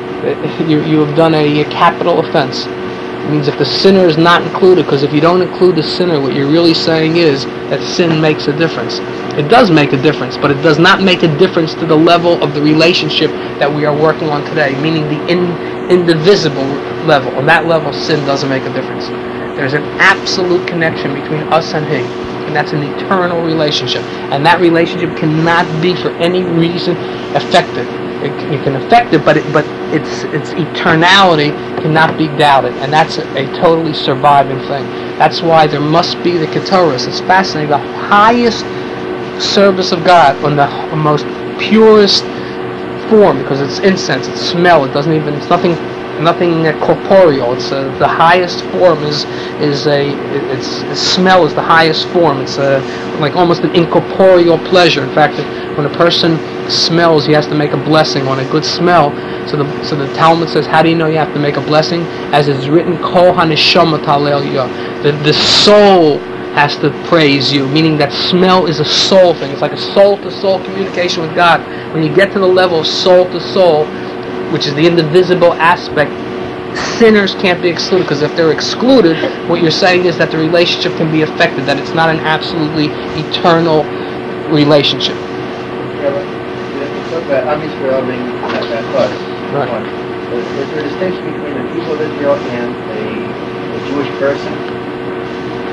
You you have done a, a capital offense. It means if the sinner is not included, because if you don't include the sinner, what you're really saying is that sin makes a difference. It does make a difference, but it does not make a difference to the level of the relationship that we are working on today, meaning the in, indivisible level. On that level, sin doesn't make a difference. There's an absolute connection between us and He, and that's an eternal relationship. And that relationship cannot be for any reason affected. It, you can affect it, but it, but its its eternality cannot be doubted, and that's a, a totally surviving thing. That's why there must be the Ketores. It's fascinating. The highest service of God on the most purest form, because it's incense, it's smell. It doesn't even. It's nothing. Nothing corporeal. It's uh, the highest form is is a it's, it's smell is the highest form. It's a, like almost an incorporeal pleasure. In fact, when a person smells, he has to make a blessing on a good smell. So the so the Talmud says, how do you know you have to make a blessing? As it's written, Kol haneshama talel yah. The the soul has to praise you, meaning that smell is a soul thing. It's like a soul-to-soul communication with God. When you get to the level of soul-to-soul, which is the indivisible aspect, sinners can't be excluded, because if they're excluded, what you're saying is that the relationship can be affected, that it's not an absolutely eternal relationship. Yeah, but let's talk about Am Yisrael being that, that close. Right. Is, is there a distinction between the people of Israel and the, the Jewish person?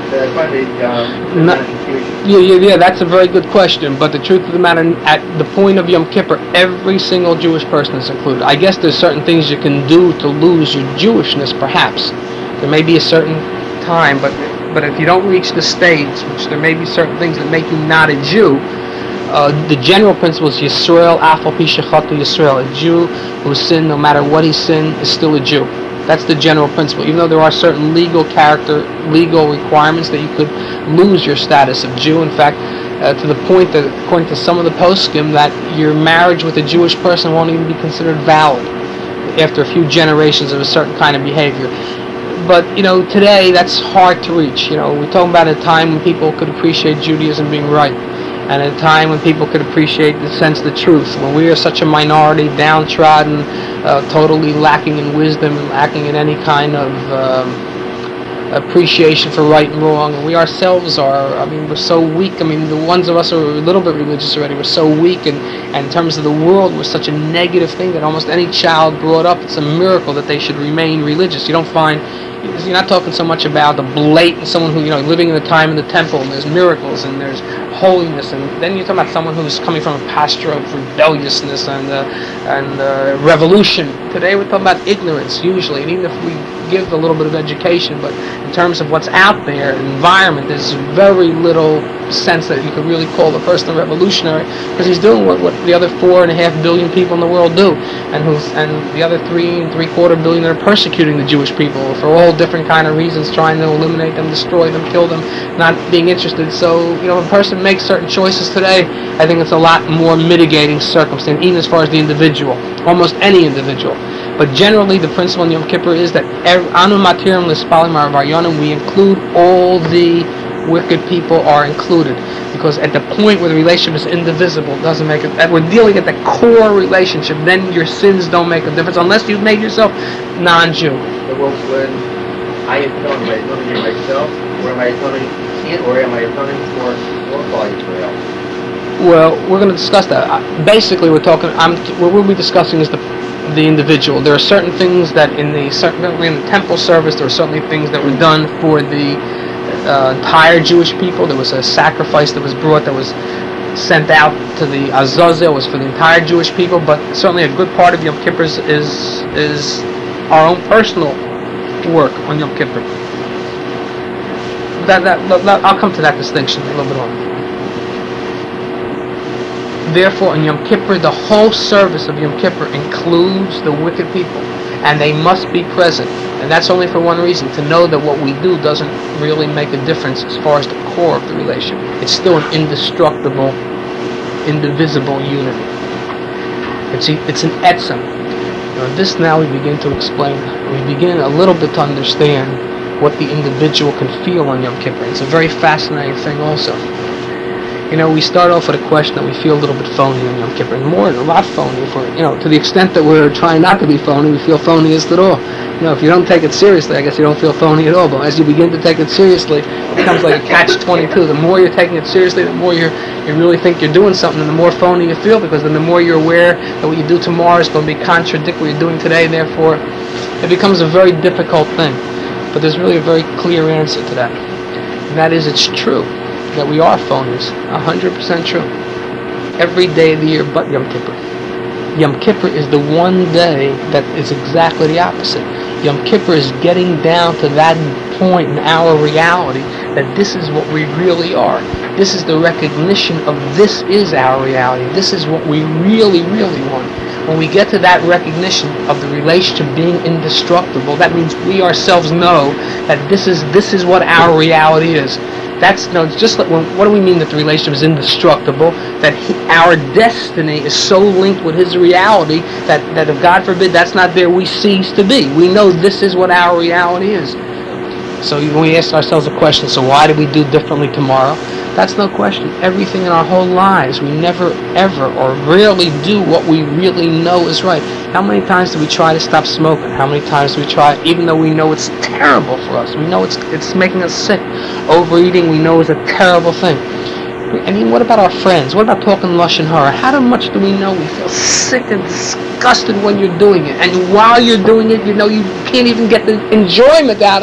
the, finally, um, No. Yeah, yeah, yeah, that's a very good question, but the truth of the matter, at the point of Yom Kippur, every single Jewish person is included. I guess there's certain things you can do to lose your Jewishness, perhaps. There may be a certain time, but but if you don't reach the stage, which there may be certain things that make you not a Jew, uh, the general principle is Yisrael, Afal Pi Shechatu Yisrael. A Jew who sinned, no matter what he sinned, is still a Jew. That's the general principle. Even though there are certain legal character, legal requirements that you could lose your status of Jew. In fact, uh, to the point that, according to some of the poskim, that your marriage with a Jewish person won't even be considered valid after a few generations of a certain kind of behavior. But, you know, today that's hard to reach. You know, we're talking about a time when people could appreciate Judaism being right, and a time when people could appreciate the sense of the truth. When we are such a minority, downtrodden, uh, totally lacking in wisdom, lacking in any kind of um, appreciation for right and wrong, and we ourselves are, I mean, we're so weak. I mean, the ones of us who are a little bit religious already, we're so weak, and, and in terms of the world, we're such a negative thing that almost any child brought up, it's a miracle that they should remain religious. You don't find, you're not talking so much about the blatant, someone who, you know, living in the time in the temple, and there's miracles, and there's holiness, and then you're talking about someone who's coming from a pasture of rebelliousness and uh, and uh, revolution. Today we're talking about ignorance, usually, and even if we give a little bit of education, but in terms of what's out there, environment, there's very little sense that you could really call the person a revolutionary, because he's doing what, what the other four and a half billion people in the world do, and who's and the other three and three quarter billion that are persecuting the Jewish people for all different kind of reasons, trying to eliminate them, destroy them, kill them, not being interested. So, you know, if a person makes certain choices today, I think it's a lot more mitigating circumstance, even as far as the individual, almost any individual. But generally, the principle in Yom Kippur is that Anu Matirim L'Spalim Arvayonim, we include all the wicked people are included, because at the point where the relationship is indivisible, it doesn't make it. We're dealing at the core relationship. Then your sins don't make a difference unless you've made yourself non-Jew. The wolf when I atone, am I atoning for myself, or am I atoning sin, or am I atoning for for Israel? Well, we're going to discuss that. Basically, we're talking. I'm. What we'll be discussing is the the individual. There are certain things that in the certainly in the temple service, there are certainly things that were done for the uh, entire Jewish people. There was a sacrifice that was brought that was sent out to the Azazel, was for the entire Jewish people. But certainly a good part of Yom Kippur is is, is our own personal work on Yom Kippur. That, that, that I'll come to that distinction a little bit on. Therefore, in Yom Kippur, the whole service of Yom Kippur includes the wicked people, and they must be present. And that's only for one reason, to know that what we do doesn't really make a difference as far as the core of the relation. It's still an indestructible, indivisible unity. It's, it's an etzem. Now, this now we begin to explain, we begin a little bit to understand what the individual can feel on Yom Kippur. It's a very fascinating thing also. You know, we start off with a question that we feel a little bit phony on Yom Kippur, and more, a lot phony. For, you know, to the extent that we're trying not to be phony, we feel phoniest at all. You know, if you don't take it seriously, I guess you don't feel phony at all. But as you begin to take it seriously, it becomes like a catch twenty-two. The more you're taking it seriously, the more you you really think you're doing something, and the more phony you feel, because then the more you're aware that what you do tomorrow is going to be contradict what you're doing today. Therefore, it becomes a very difficult thing. But there's really a very clear answer to that, and that is, it's true that we are phonies, one hundred percent true. Every day of the year but Yom Kippur. Yom Kippur is the one day that is exactly the opposite. Yom Kippur is getting down to that point in our reality that this is what we really are. This is the recognition of this is our reality. This is what we really, really want. When we get to that recognition of the relationship being indestructible, that means we ourselves know that this is this is what our reality is. That's no. It's just like when, what do we mean that the relationship is indestructible? That he, our destiny is so linked with His reality that that if God forbid that's not there, we cease to be. We know this is what our reality is. So when we ask ourselves a question, so why do we do differently tomorrow? That's no question. Everything in our whole lives, we never, ever, or rarely do what we really know is right. How many times do we try to stop smoking? How many times do we try, even though we know it's terrible for us? We know it's it's making us sick. Overeating, we know is a terrible thing. I mean, what about our friends? What about talking Lashon Hara? How much do we know we feel sick and disgusted when you're doing it? And while you're doing it, you know you can't even get the enjoyment out of it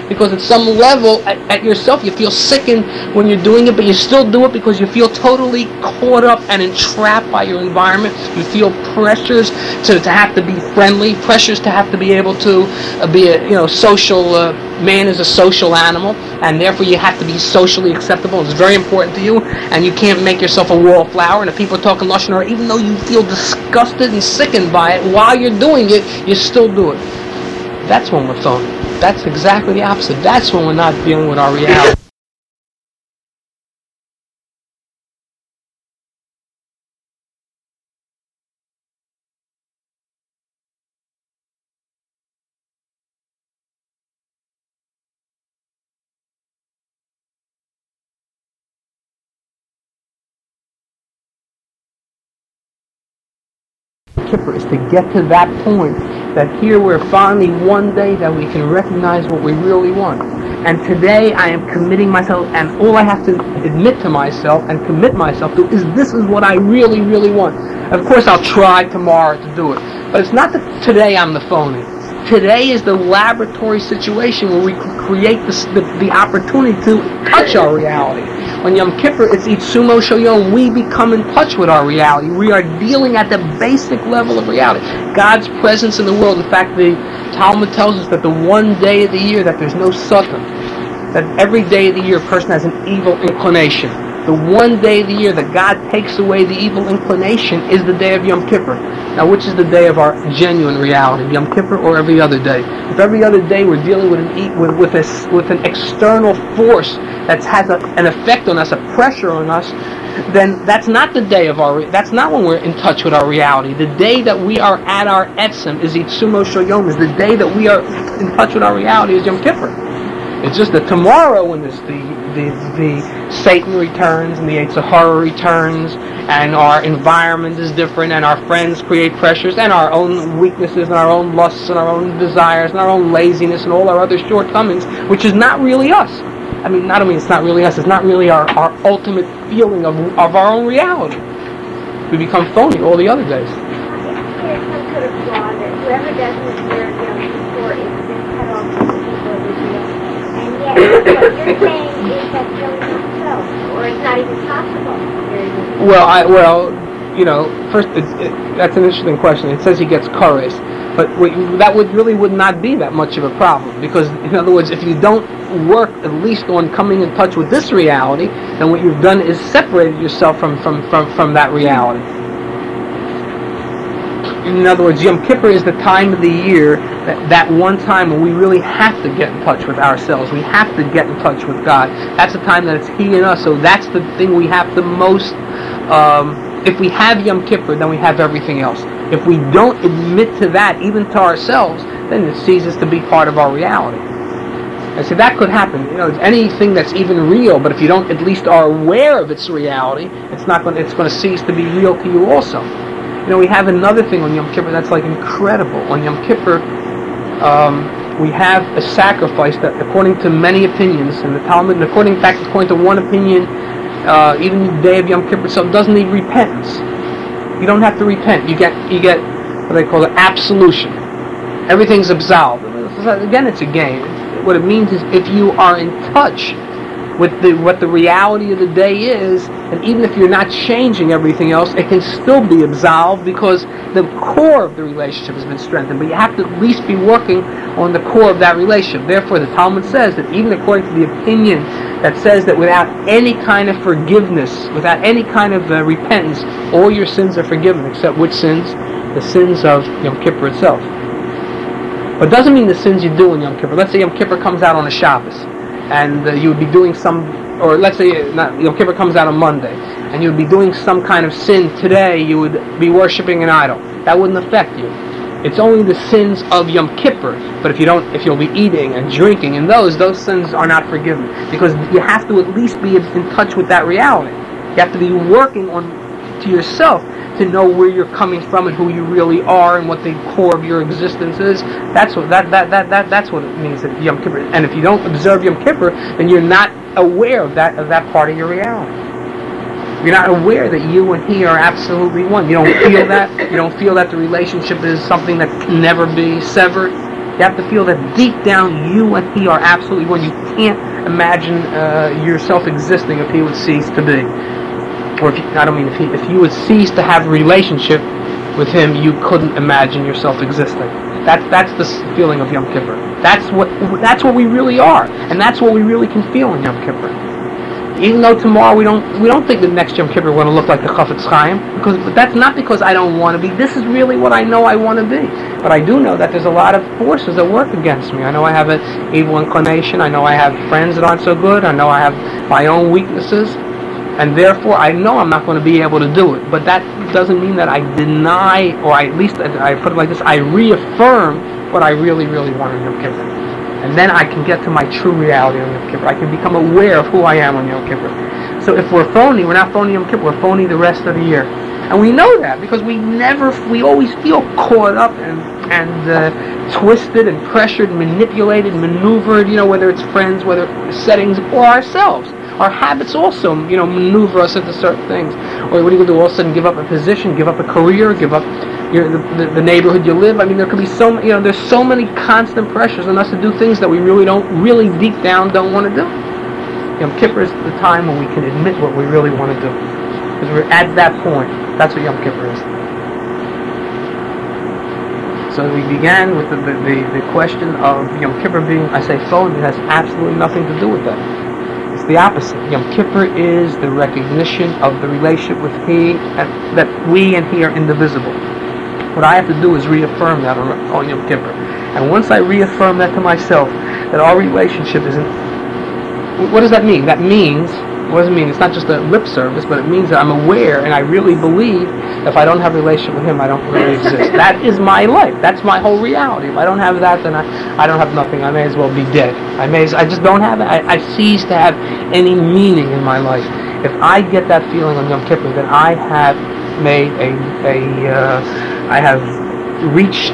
because at some level, at, at yourself, you feel sickened when you're doing it, but you still do it because you feel totally caught up and entrapped by your environment. You feel pressures to, to have to be friendly, pressures to have to be able to uh, be a, you know, social, uh, man is a social animal, and therefore you have to be socially acceptable. It's very important to you, and you can't make yourself a wallflower, and if people are talking Lashon Hara, even though you feel disgusted and sickened by it, while you're doing it, you still do it. That's when we're phony. That's exactly the opposite. That's when we're not dealing with our reality. Kippur is to get to that point that here we're finally one day that we can recognize what we really want. And today I am committing myself, and all I have to admit to myself and commit myself to is this is what I really, really want. Of course I'll try tomorrow to do it, but it's not that today I'm the phony. Today is the laboratory situation where we create the, the, the opportunity to touch our reality. On Yom Kippur, it's Itzumo Shoyom. We become in touch with our reality. We are dealing at the basic level of reality. God's presence in the world. In fact, the Talmud tells us that the one day of the year that there's no Satan, that every day of the year a person has an evil inclination. The one day of the year that God takes away the evil inclination is the day of Yom Kippur. Now, which is the day of our genuine reality, Yom Kippur or every other day? If every other day we're dealing with an with with, a, with an external force that has a, an effect on us, a pressure on us, then that's not the day of our. That's not when we're in touch with our reality. The day that we are at our etzem is Itzumo Shoyom. Is the day that we are in touch with our reality is Yom Kippur. It's just that tomorrow, when this, the, the the Satan returns and the Yetzer Hara returns, and our environment is different, and our friends create pressures, and our own weaknesses, and our own lusts, and our own desires, and our own laziness, and all our other shortcomings, which is not really us. I mean, not only it's not really us, it's not really our, our ultimate feeling of of our own reality. We become phony all the other days. Here's some sort of law that whoever doesn't observe Yom Kippur is been cut off from the people of Israel. And yet, what you're saying is that's really not so, or it's not even possible. Well, I well, you know, first it's, it, that's an interesting question. It says he gets kares, but what you, that would really would not be that much of a problem, because in other words, if you don't work at least on coming in touch with this reality, then what you've done is separated yourself from from from, from that reality. In other words, Yom Kippur is the time of the year, that, that one time when we really have to get in touch with ourselves. We have to get in touch with God. That's the time that it's He and us. So that's the thing we have the most. Um, if we have Yom Kippur, then we have everything else. If we don't admit to that, even to ourselves, then it ceases to be part of our reality. And so that could happen. You know, it's anything that's even real, but if you don't at least are aware of its reality, it's not going. It's going to cease to be real to you also. You know, we have another thing on Yom Kippur that's like incredible. On Yom Kippur, um, we have a sacrifice that, according to many opinions in the Talmud, and according, in fact, according to one opinion, uh, even the day of Yom Kippur itself doesn't need repentance. You don't have to repent. You get, you get what they call an absolution. Everything's absolved. Again, it's a game. What it means is if you are in touch with the what the reality of the day is, and even if you're not changing everything else, it can still be absolved because the core of the relationship has been strengthened. But you have to at least be working on the core of that relationship. Therefore, the Talmud says that even according to the opinion that says that without any kind of forgiveness, without any kind of uh, repentance, all your sins are forgiven, except which sins? The sins of Yom Kippur itself. But it doesn't mean the sins you do in Yom Kippur. Let's say Yom Kippur comes out on a Shabbos, and uh, you would be doing some, or let's say not, Yom Kippur comes out on Monday, and you would be doing some kind of sin today, you would be worshiping an idol. That wouldn't affect you. It's only the sins of Yom Kippur, but if you don't, if you'll be eating and drinking, and those, those sins are not forgiven, because you have to at least be in touch with that reality. You have to be working on to yourself to know where you're coming from and who you really are and what the core of your existence is. That's what that that that, that that's what it means at Yom Kippur. And if you don't observe Yom Kippur, then you're not aware of that of that part of your reality. You're not aware that you and he are absolutely one. You don't feel that. You don't feel that the relationship is something that can never be severed. You have to feel that deep down you and he are absolutely one. You can't imagine uh, yourself existing if he would cease to be. Or if you, I don't mean if he, if you would cease to have a relationship with him, you couldn't imagine yourself existing. That's that's the feeling of Yom Kippur. That's what that's what we really are, and that's what we really can feel in Yom Kippur. Even though tomorrow we don't we don't think the next Yom Kippur we're going to look like the Chafetz Chaim, because but that's not because I don't want to be. This is really what I know I want to be. But I do know that there's a lot of forces that work against me. I know I have an evil inclination. I know I have friends that aren't so good. I know I have my own weaknesses, and therefore I know I'm not going to be able to do it. But that doesn't mean that I deny, or I, at least I put it like this: I reaffirm what I really, really want in Yom Kippur. And then I can get to my true reality on Yom Kippur. I can become aware of who I am on Yom Kippur. So if we're phony, we're not phony Yom Kippur, we're phony the rest of the year. And we know that because we never, we always feel caught up and, and uh, twisted and pressured, manipulated, maneuvered, you know, whether it's friends, whether settings, or ourselves. Our habits also, you know, maneuver us into certain things. Or what are you going to do? All of a sudden give up a position, give up a career, give up your, the, the, the neighborhood you live. I mean, there could be so, you know, there's so many constant pressures on us to do things that we really don't, really deep down don't want to do. Yom Kippur is the time when we can admit what we really want to do. Because we're at that point. That's what Yom Kippur is. So we began with the, the, the, the question of Yom Kippur being, I say phone, it has absolutely nothing to do with that. It's the opposite. Yom Kippur is the recognition of the relationship with He, and that we and He are indivisible. What I have to do is reaffirm that on, on Yom Kippur. And once I reaffirm that to myself, that our relationship isn't... What does that mean? That means... What does it mean? It's not just a lip service, but it means that I'm aware and I really believe that if I don't have a relationship with Him, I don't really exist. That is my life. That's my whole reality. If I don't have that, then I, I don't have nothing. I may as well be dead. I may as, I just don't have it. I, I cease to have any meaning in my life. If I get that feeling on Yom Kippur, then I have made a, a uh, I have reached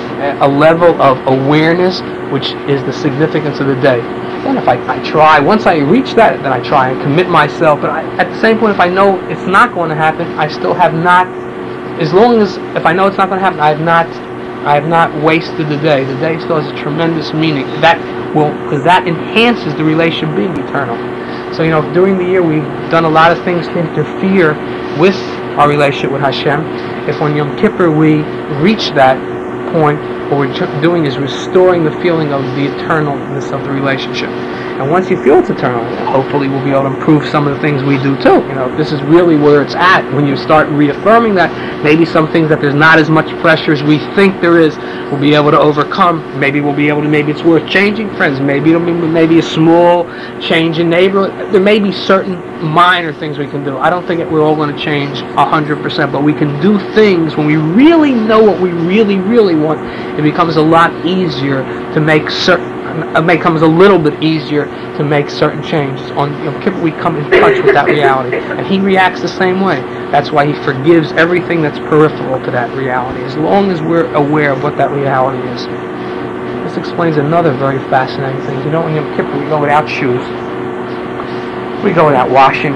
a level of awareness which is the significance of the day. Then if I, I try, once I reach that, then I try and commit myself. But I, at the same point, if I know it's not going to happen, I still have not, as long as, if I know it's not going to happen, I have not, I have not wasted the day. The day still has a tremendous meaning. That will, because that enhances the relation being eternal. So, you know, during the year we've done a lot of things to interfere with our relationship with Hashem. If on Yom Kippur we reach that point, what we're doing is restoring the feeling of the eternalness of the relationship. And once you feel it's eternal, hopefully we'll be able to improve some of the things we do too. You know, this is really where it's at. When you start reaffirming that, maybe some things that there's not as much pressure as we think there is, we'll be able to overcome. Maybe we'll be able to, maybe it's worth changing friends. Maybe it'll be maybe a small change in neighborhood. There may be certain minor things we can do. I don't think that we're all going to change one hundred percent, but we can do things when we really know what we really, really want. It becomes a lot easier to make certain, it becomes a little bit easier to make certain changes. On Yom Kippur, we come in touch with that reality, and He reacts the same way. That's why He forgives everything that's peripheral to that reality, as long as we're aware of what that reality is. This explains another very fascinating thing. You know, on Yom Kippur, we go without shoes. We go without washing.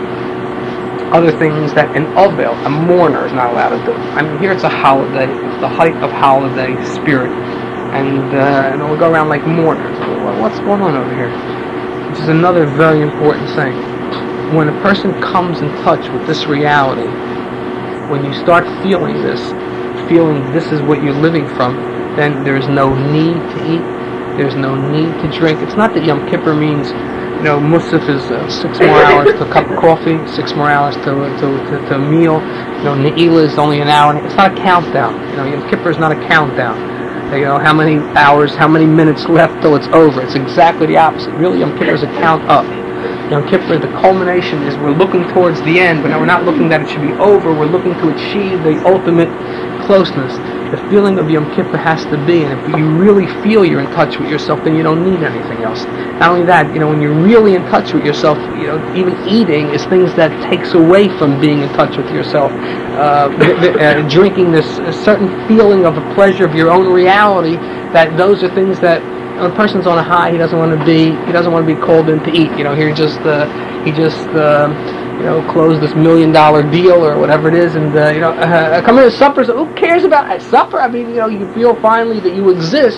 Other things that an ovel, a mourner, is not allowed to do. I mean, here it's a holiday. It's the height of holiday spirit. And, uh, and we'll go around like mourners. Well, what's going on over here? Which is another very important thing. When a person comes in touch with this reality, when you start feeling this, feeling this is what you're living from, then there's no need to eat. There's no need to drink. It's not that Yom Kippur means, you know, Musaf is uh, six more hours to a cup of coffee, six more hours to to, to, to a meal. You know, Ne'ilah is only an hour. It's not a countdown. You know, Yom Kippur is not a countdown. You know, how many hours, how many minutes left till it's over. It's exactly the opposite. Really, Yom Kippur is a count up. Yom Kippur, the culmination is we're looking towards the end, but now we're not looking that it should be over. We're looking to achieve the ultimate closeness. The feeling of Yom Kippur has to be, and if you really feel you're in touch with yourself, then you don't need anything else. Not only that, you know, when you're really in touch with yourself, you know, even eating is things that takes away from being in touch with yourself. Uh, the, the, uh, drinking, this a certain feeling of a pleasure of your own reality, that those are things that when a person's on a high, he doesn't want to be, he doesn't want to be called in to eat. You know, he just, uh, he just, uh, you know, closed this million dollar deal or whatever it is, and uh, you know, uh, come here to supper. So who cares about uh, supper? I mean, you know, you feel finally that you exist.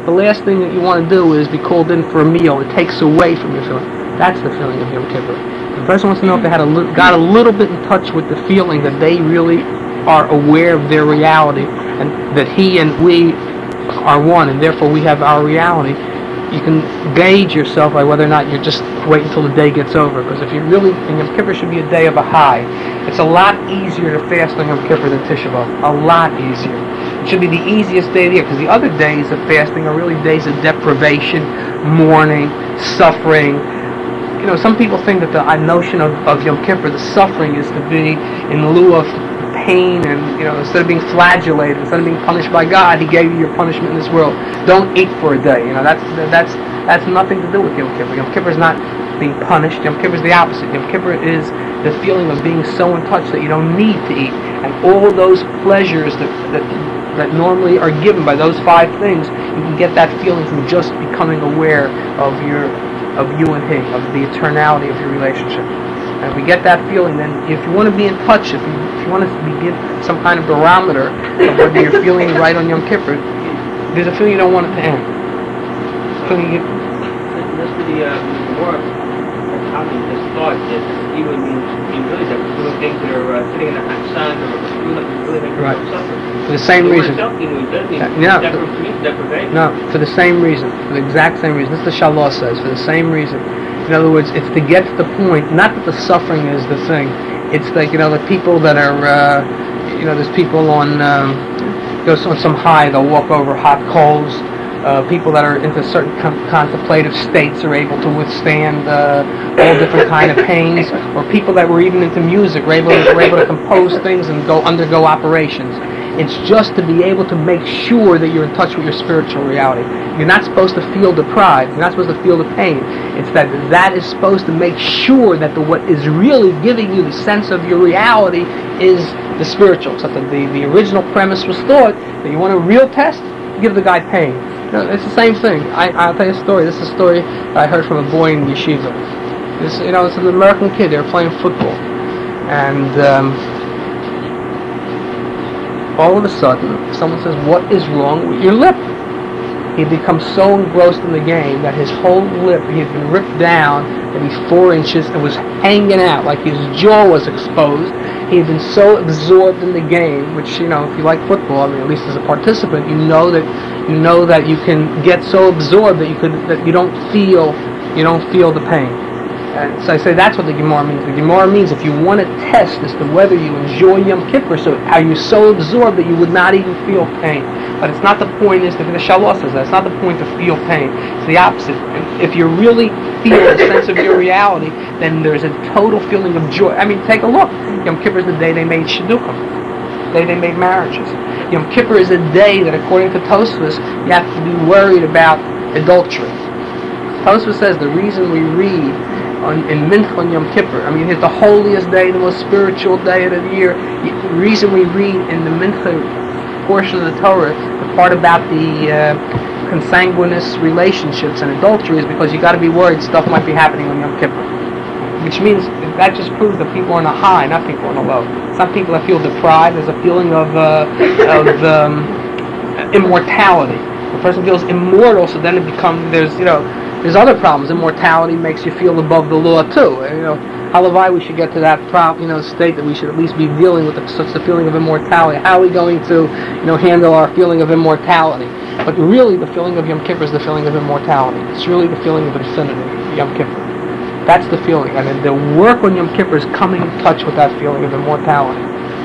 the last thing that you want to do is be called in for a meal. It takes away from your feeling. That's the feeling of Yom Kippur. The person wants to know if they had a li- got a little bit in touch with the feeling that they really are aware of their reality, and that he and we are one, and therefore we have our reality. You can gauge yourself by whether or not you're just wait until the day gets over. Because if you really, and Yom Kippur should be a day of a high. It's a lot easier to fast on Yom Kippur than Tisha B'Av. A lot easier. It should be the easiest day of the year, because the other days of fasting are really days of deprivation, mourning, suffering. You know, some people think that the uh, notion of, of Yom Kippur, the suffering, is to be in lieu of pain, and, you know, instead of being flagellated, instead of being punished by God, He gave you your punishment in this world. Don't eat for a day. You know, that's that's that's nothing to do with Yom Kippur. Yom Kippur is not being punished. Yom Kippur is the opposite. Yom Kippur is the feeling of being so in touch that you don't need to eat, and all those pleasures that that that normally are given by those five things, you can get that feeling from just becoming aware of your of you and Him, of the eternality of your relationship. And if we get that feeling, then if you want to be in touch, if you, if you want to begin some kind of barometer of whether you're feeling right on Yom Kippur, there's a feeling you don't want it to end. Feeling you, Just for the uh, more common this thought that evil means being really that we're doing things that are uh, sitting in the hot sun or really, really making Right. people suffer. for the same The word reason. itself, you know, it does mean Uh, yeah. depri- deprivation. No, for the same reason, for the exact same reason. This is the Shalah says, for the same reason. In other words, it's to get to the point, not that the suffering is the thing, it's like, you know, the people that are, uh, you know, there's people on, um, goes on some high, they'll walk over hot coals. Uh, people that are into certain con- contemplative states are able to withstand uh, all different kind of pains, or people that were even into music were able, to, were able to compose things and go undergo operations. It's just to be able to make sure that you're in touch with your spiritual reality. You're not supposed to feel deprived. You're not supposed to feel the pain. It's that that is supposed to make sure that the, what is really giving you the sense of your reality is the spiritual. So that the, the original premise was thought that you want a real test, give the guy pain. No, it's the same thing. I, I'll tell you a story. This is a story I heard from a boy in yeshiva. This, you know, it's an American kid. They were playing football, and um, all of a sudden, someone says, "What is wrong with your lip?" He had become so engrossed in the game that his whole lip, he had been ripped down, maybe four inches, and was hanging out, like his jaw was exposed. He had been so absorbed in the game, which, you know, if you like football, I mean, at least as a participant, you know that you know that you can get so absorbed that you could that you don't feel you don't feel the pain. And so I say that's what the Gemara means. The Gemara means if you want to test as to whether you enjoy Yom Kippur, so are you so absorbed that you would not even feel pain? But it's not the point, is the Shalah says that, it's not the point to feel pain. It's the opposite. If you really feel a sense of your reality, then there's a total feeling of joy. I mean, take a look. Yom Kippur is the day they made Shidduchim, the day they made marriages. Yom Kippur is a day that, according to Tosfos, you have to be worried about adultery. Tosfos says the reason we read on, in Mincha on Yom Kippur, I mean, it's the holiest day, the most spiritual day of the year. The reason we read in the Mincha portion of the Torah the part about the uh, consanguineous relationships and adultery is because you got to be worried stuff might be happening on Yom Kippur. Which means that just proves that people are on a high, not people on a low. Some people that feel deprived, there's a feeling of uh, of um, immortality. The person feels immortal, so then it becomes there's you know there's other problems. Immortality makes you feel above the law too. And, you know, halavai, we should get to that problem, you know, state that we should at least be dealing with the, such the feeling of immortality. How are we going to, you know, handle our feeling of immortality? But really, the feeling of Yom Kippur is the feeling of immortality. It's really the feeling of infinity, Yom Kippur. That's the feeling, and the work on Yom Kippur is coming in touch with that feeling of immortality.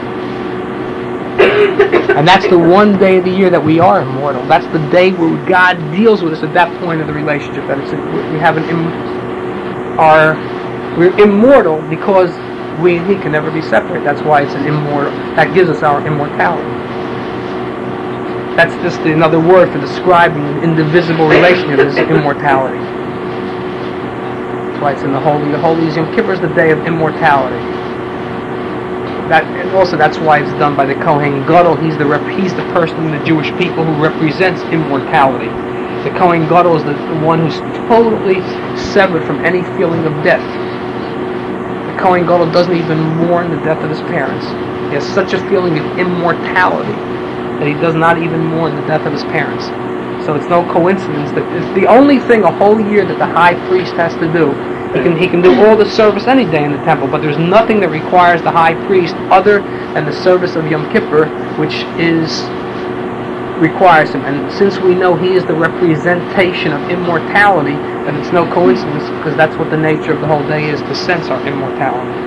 And that's the one day of the year that we are immortal. That's the day where God deals with us at that point of the relationship. That it's a, we have an Im, our we're immortal because we and He can never be separate. That's why it's an immortal. That gives us our immortality. That's just another word for describing an indivisible relationship is immortality. That's why it's in the Holy. The Holy is Yom Kippur is the day of immortality. That, and also that's why it's done by the Kohen Gadol. He's the rep, he's the person in the Jewish people who represents immortality. The Kohen Gadol is the, the one who's totally severed from any feeling of death. The Kohen Gadol doesn't even mourn the death of his parents. He has such a feeling of immortality that he does not even mourn the death of his parents. So it's no coincidence that it's the only thing a whole year that the high priest has to do. He can he can do all the service any day in the temple, but there's nothing that requires the high priest other than the service of Yom Kippur, which is requires him. And since we know he is the representation of immortality, then it's no coincidence, because that's what the nature of the whole day is, to sense our immortality.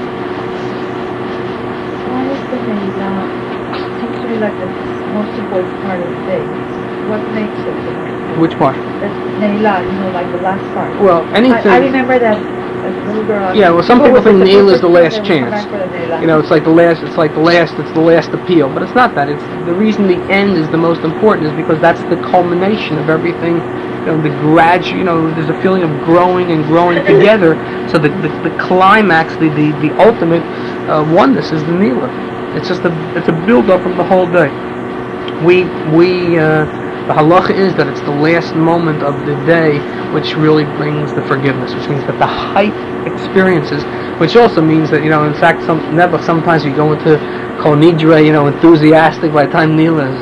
Why is the Neilah actually like the most important part of the day? What makes it the most? Which part? That's Neilah, you know, like the last part. Well, anything. I, I remember that as a little girl. Yeah, well, some people think Neilah is the last chance. You You know, it's like the last. It's like the last. It's the last appeal, but it's not that. It's the reason the end is the most important is because that's the culmination of everything. You know, the gradu. You know, there's a feeling of growing and growing together. So the the, the climax, the the, the ultimate uh, oneness is the Neilah. It's just a it's a build up from the whole day. We we. Uh, The halacha is that it's the last moment of the day which really brings the forgiveness, which means that the height experiences, which also means that, you know, in fact, some, never, sometimes you go into Kol Nidre, you know, enthusiastic by the time Neilah is,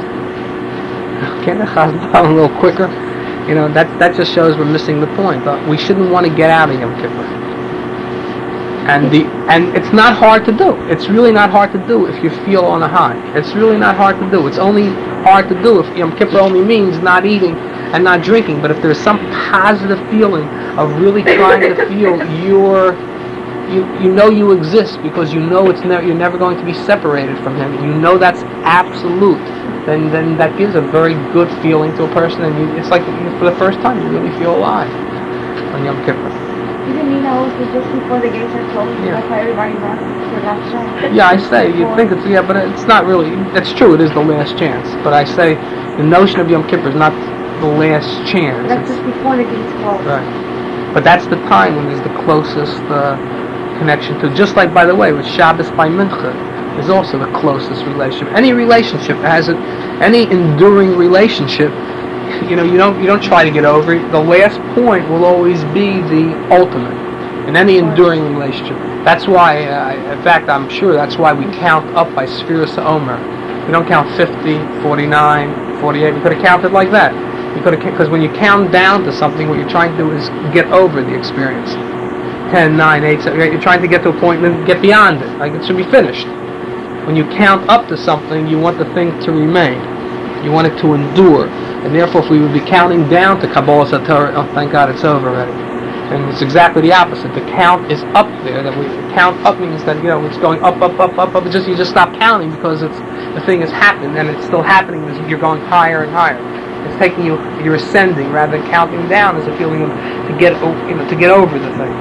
can the Chazal a little quicker? You know, that that just shows we're missing the point. But we shouldn't want to get out of Yom Kippur. And the and it's not hard to do. It's really not hard to do if you feel on a high. It's really not hard to do. It's only hard to do if Yom Kippur only means not eating and not drinking. But if there's some positive feeling of really trying to feel your, you you know you exist because you know it's never you're never going to be separated from Him. You know that's absolute. Then then that gives a very good feeling to a person, and you, it's like for the first time you really feel alive on Yom Kippur. Even Nina also just before the gates are closed, Yeah. that's why everybody runs for that chance. Yeah, I say, you think it's, yeah, but it's not really, it's true, it is the last chance. But I say, the notion of Yom Kippur is not the last chance. That's It's, just before the gates close. right. But that's the time when there's the closest uh, connection to, just like, by the way, with Shabbos by Mincha, is also the closest relationship. Any relationship has it, any enduring relationship, you know, you don't you don't try to get over it. The last point will always be the ultimate in any enduring relationship. That's why, uh, in fact, I'm sure that's why we count up by Sfiras Omer. We don't count fifty, forty-nine, forty-eight. We could have counted like that. You could have, because when you count down to something, what you're trying to do is get over the experience. ten, nine, eight, seven, you're trying to get to a point and then get beyond it. Like it should be finished. When you count up to something, you want the thing to remain. You want it to endure. And therefore, if we would be counting down to Kabbalah Satorah, oh, thank God it's over already. And it's exactly the opposite. The count is up there. That we count up means that, you know, it's going up, up, up, up, up. It's just you just stop counting because it's the thing has happened and it's still happening. You're going higher and higher. It's taking you. You're ascending rather than counting down as a feeling of to get, you know, to get over the thing.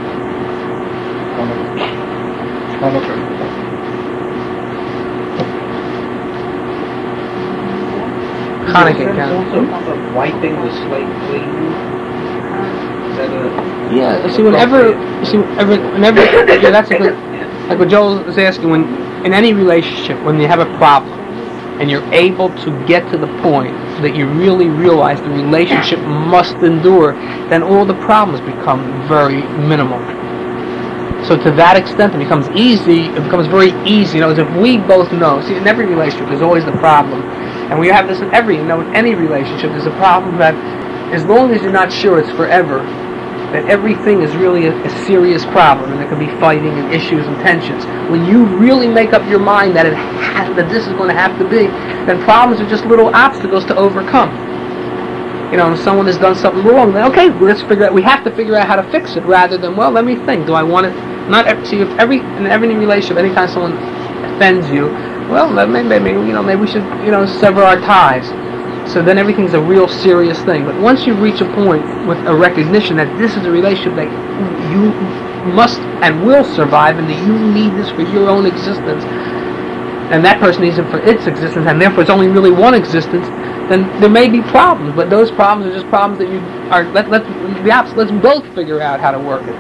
Hanukkah count. Also about wiping the slate clean. Is that a... Yeah, see, whenever, see, whenever, whenever, yeah, that's a good, like what Joel is asking, when, in any relationship, when you have a problem, and you're able to get to the point that you really realize the relationship must endure, then all the problems become very minimal. So to that extent, it becomes easy, it becomes very easy, you know, as if we both know, see, in every relationship, there's always the problem, and we have this in every, you know, in any relationship, there's a problem that, as long as you're not sure it's forever, that everything is really a, a serious problem, and there can be fighting and issues and tensions. When you really make up your mind that it has, that this is going to have to be, then problems are just little obstacles to overcome. You know, if someone has done something wrong, then okay, let's figure out. We have to figure out how to fix it, rather than, well, let me think. Do I want it? Not every, see if every in every relationship, anytime someone offends you, well, maybe, maybe you know, maybe we should, you know, sever our ties. So then everything's a real serious thing. But once you reach a point with a recognition that this is a relationship that you must and will survive, and that you need this for your own existence, and that person needs it for its existence, and therefore it's only really one existence, then there may be problems. But those problems are just problems that you are. Let let the opposite. Let's both figure out how to work it.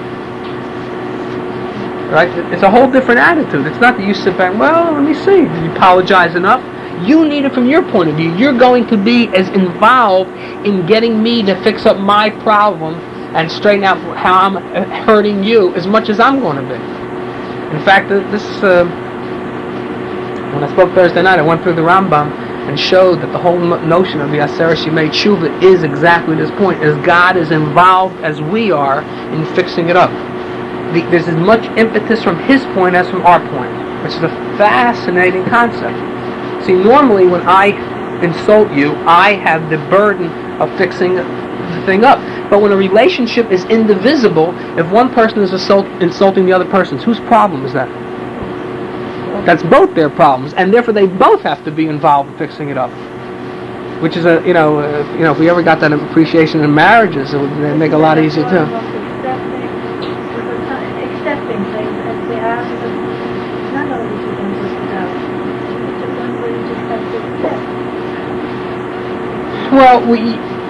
Right? It's a whole different attitude. It's not that you sit back. Well, let me see. Did you apologize enough? You need it from your point of view. You're going to be as involved in getting me to fix up my problem and straighten out how I'm hurting you as much as I'm going to be. In fact, this uh, when I spoke Thursday night, I went through the Rambam, and showed that the whole no- notion of the Aseret Shemei Tshuva is exactly this point, as God is involved as we are in fixing it up. The, there's as much impetus from his point as from our point, which is a fascinating concept. See, normally when I insult you, I have the burden of fixing the thing up. But when a relationship is indivisible, if one person is assault, insulting the other person's, whose problem is that? That's both their problems, and therefore they both have to be involved in fixing it up. Which is a, you know, uh, you know, if we ever got that appreciation in marriages, it would make it a lot easier too. Accepting things as they are, but not always you can work it out. It's a one where you just have to accept. Well, we.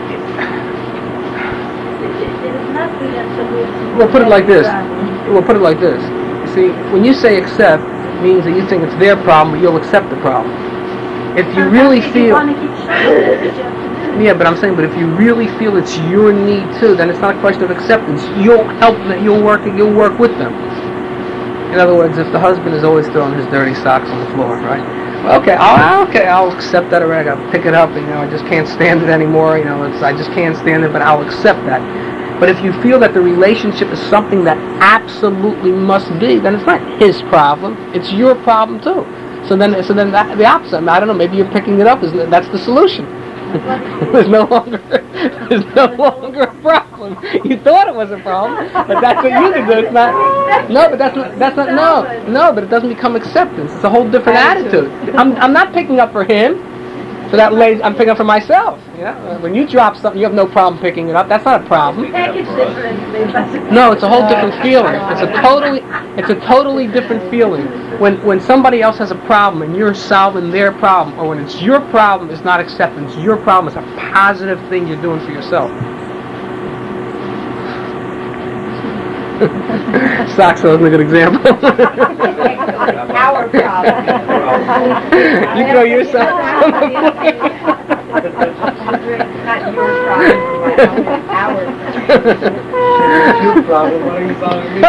It, it, it is not good at solution. We'll put it like this. We'll put it like this. See, when you say accept, it means that you think it's their problem, but you'll accept the problem. If you really If feel, you want to keep showing it, you have to do. yeah, but I'm saying, but if you really feel it's your need too, then it's not a question of acceptance. You'll help them. You'll work. You'll work with them. In other words, if the husband is always throwing his dirty socks on the floor, right? Well, okay, I'll, okay, I'll accept that already. I'll pick it up, and you know, I just can't stand it anymore. You know, it's I just can't stand it, but I'll accept that. But if you feel that the relationship is something that absolutely must be, then it's not his problem. It's your problem too. So then, so then that, the opposite. I don't know. Maybe you're picking it up. Is that's the solution? there's no longer, there's no longer a problem. You thought it was a problem, but that's what you can do. It's not. No, but that's not. That's not. No, no. But it doesn't become acceptance. It's a whole different attitude. I'm, I'm not picking up for him. So that lays, I'm picking up for myself. You know, when you drop something, you have no problem picking it up. That's not a problem. Package differently, but No, it's a whole different feeling. It's a totally, it's a totally different feeling. When when somebody else has a problem and you're solving their problem, or when it's your problem, it's not acceptance. Your problem is a positive thing you're doing for yourself. Socks wasn't a good example. Our problem. You throw your socks on the floor. Not your problem, ours. Your problem, why are you bothering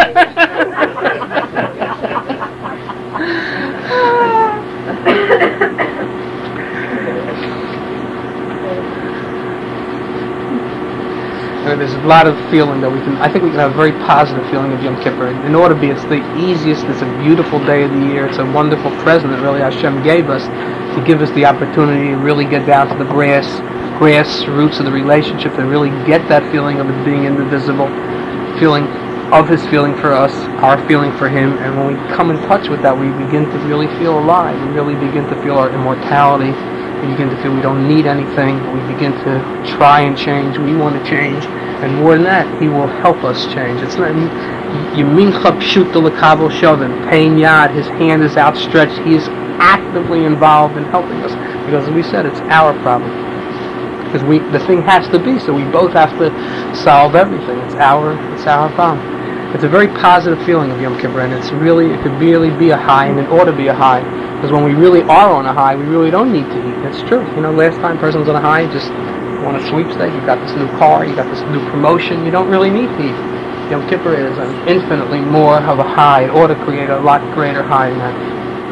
Uh, there's a lot of feeling that we can, I think we can have a very positive feeling of Yom Kippur. In order to be, it's the easiest, it's a beautiful day of the year, it's a wonderful present that really Hashem gave us to give us the opportunity to really get down to the grass, grass roots of the relationship, and really get that feeling of it being indivisible, feeling of His feeling for us, our feeling for Him, and when we come in touch with that, we begin to really feel alive, we really begin to feel our immortality. We begin to feel we don't need anything. We begin to try and change. We want to change. And more than that, He will help us change. It's not Yemincha Pshuta L'Kabel Shovin. Pain Yad, His hand is outstretched. He is actively involved in helping us. Because as we said, it's our problem. Because we the thing has to be, so we both have to solve everything. It's our it's our problem. It's a very positive feeling of Yom Kippur, and it's really it could really be a high, and it ought to be a high. Because when we really are on a high, we really don't need to eat. It's true. You know, last time a person was on a high, just want a sweepstake, you got this new car, you got this new promotion, you don't really need to eat. Yom Kippur is an infinitely more of a high. It ought to create a lot greater high than that.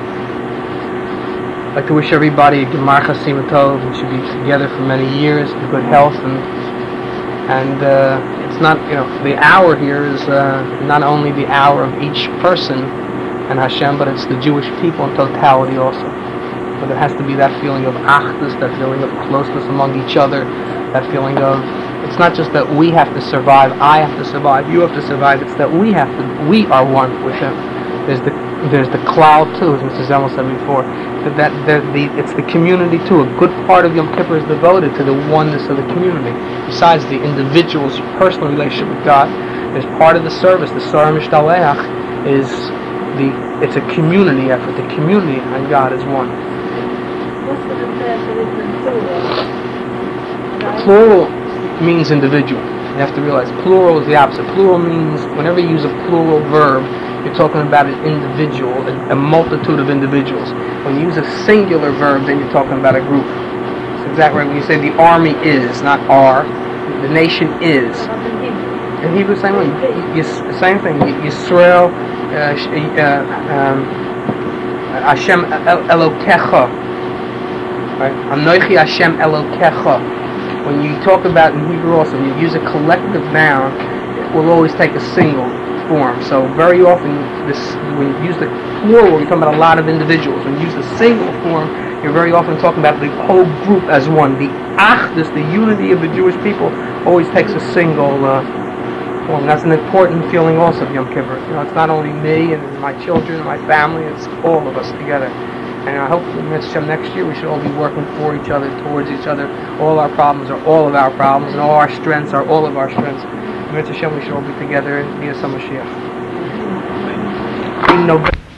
I'd like to wish everybody a Gemar Chasim Tov, and should be together for many years, in good health, and and uh, it's not, you know, the hour here is uh, not only the hour of each person and Hashem, but it's the Jewish people in totality also. But there has to be that feeling of achdus, that feeling of closeness among each other, that feeling of, it's not just that we have to survive, I have to survive, you have to survive, it's that we have to, we are one with Him. There's the there's the cloud too, as Mister Zemmel said before, that, that, that the, it's the community too. A good part of Yom Kippur is devoted to the oneness of the community. Besides the individual's personal relationship with God, there's part of the service, the Sar Mishtaleach, is the, it's a community effort. The community and God is one. what's the definition in plural? Plural means individual. You have to realize plural is the opposite. Plural means whenever you use a plural verb, you're talking about an individual, a, a multitude of individuals. When you use a singular verb, then you're talking about a group. It's exactly right. When you say the army is, not are, the nation is. In Hebrew, same way. You, you, same thing. Yisrael, uh, uh, um, Hashem Elokecha. Right? Anochi Hashem Elokecha. When you talk about in Hebrew also, when you use a collective noun, it will always take a single form. So very often, this when you use the plural, you're talking about a lot of individuals. When you use the single form, you're very often talking about the whole group as one. The achdus, the unity of the Jewish people, always takes a single uh, form. That's an important feeling also of Yom Kippur. You know, it's not only me and my children and my family, it's all of us together. And I hope that next year we should all be working for each other, towards each other. All our problems are all of our problems, and all our strengths are all of our strengths. And we should all be together and be a Mashiach.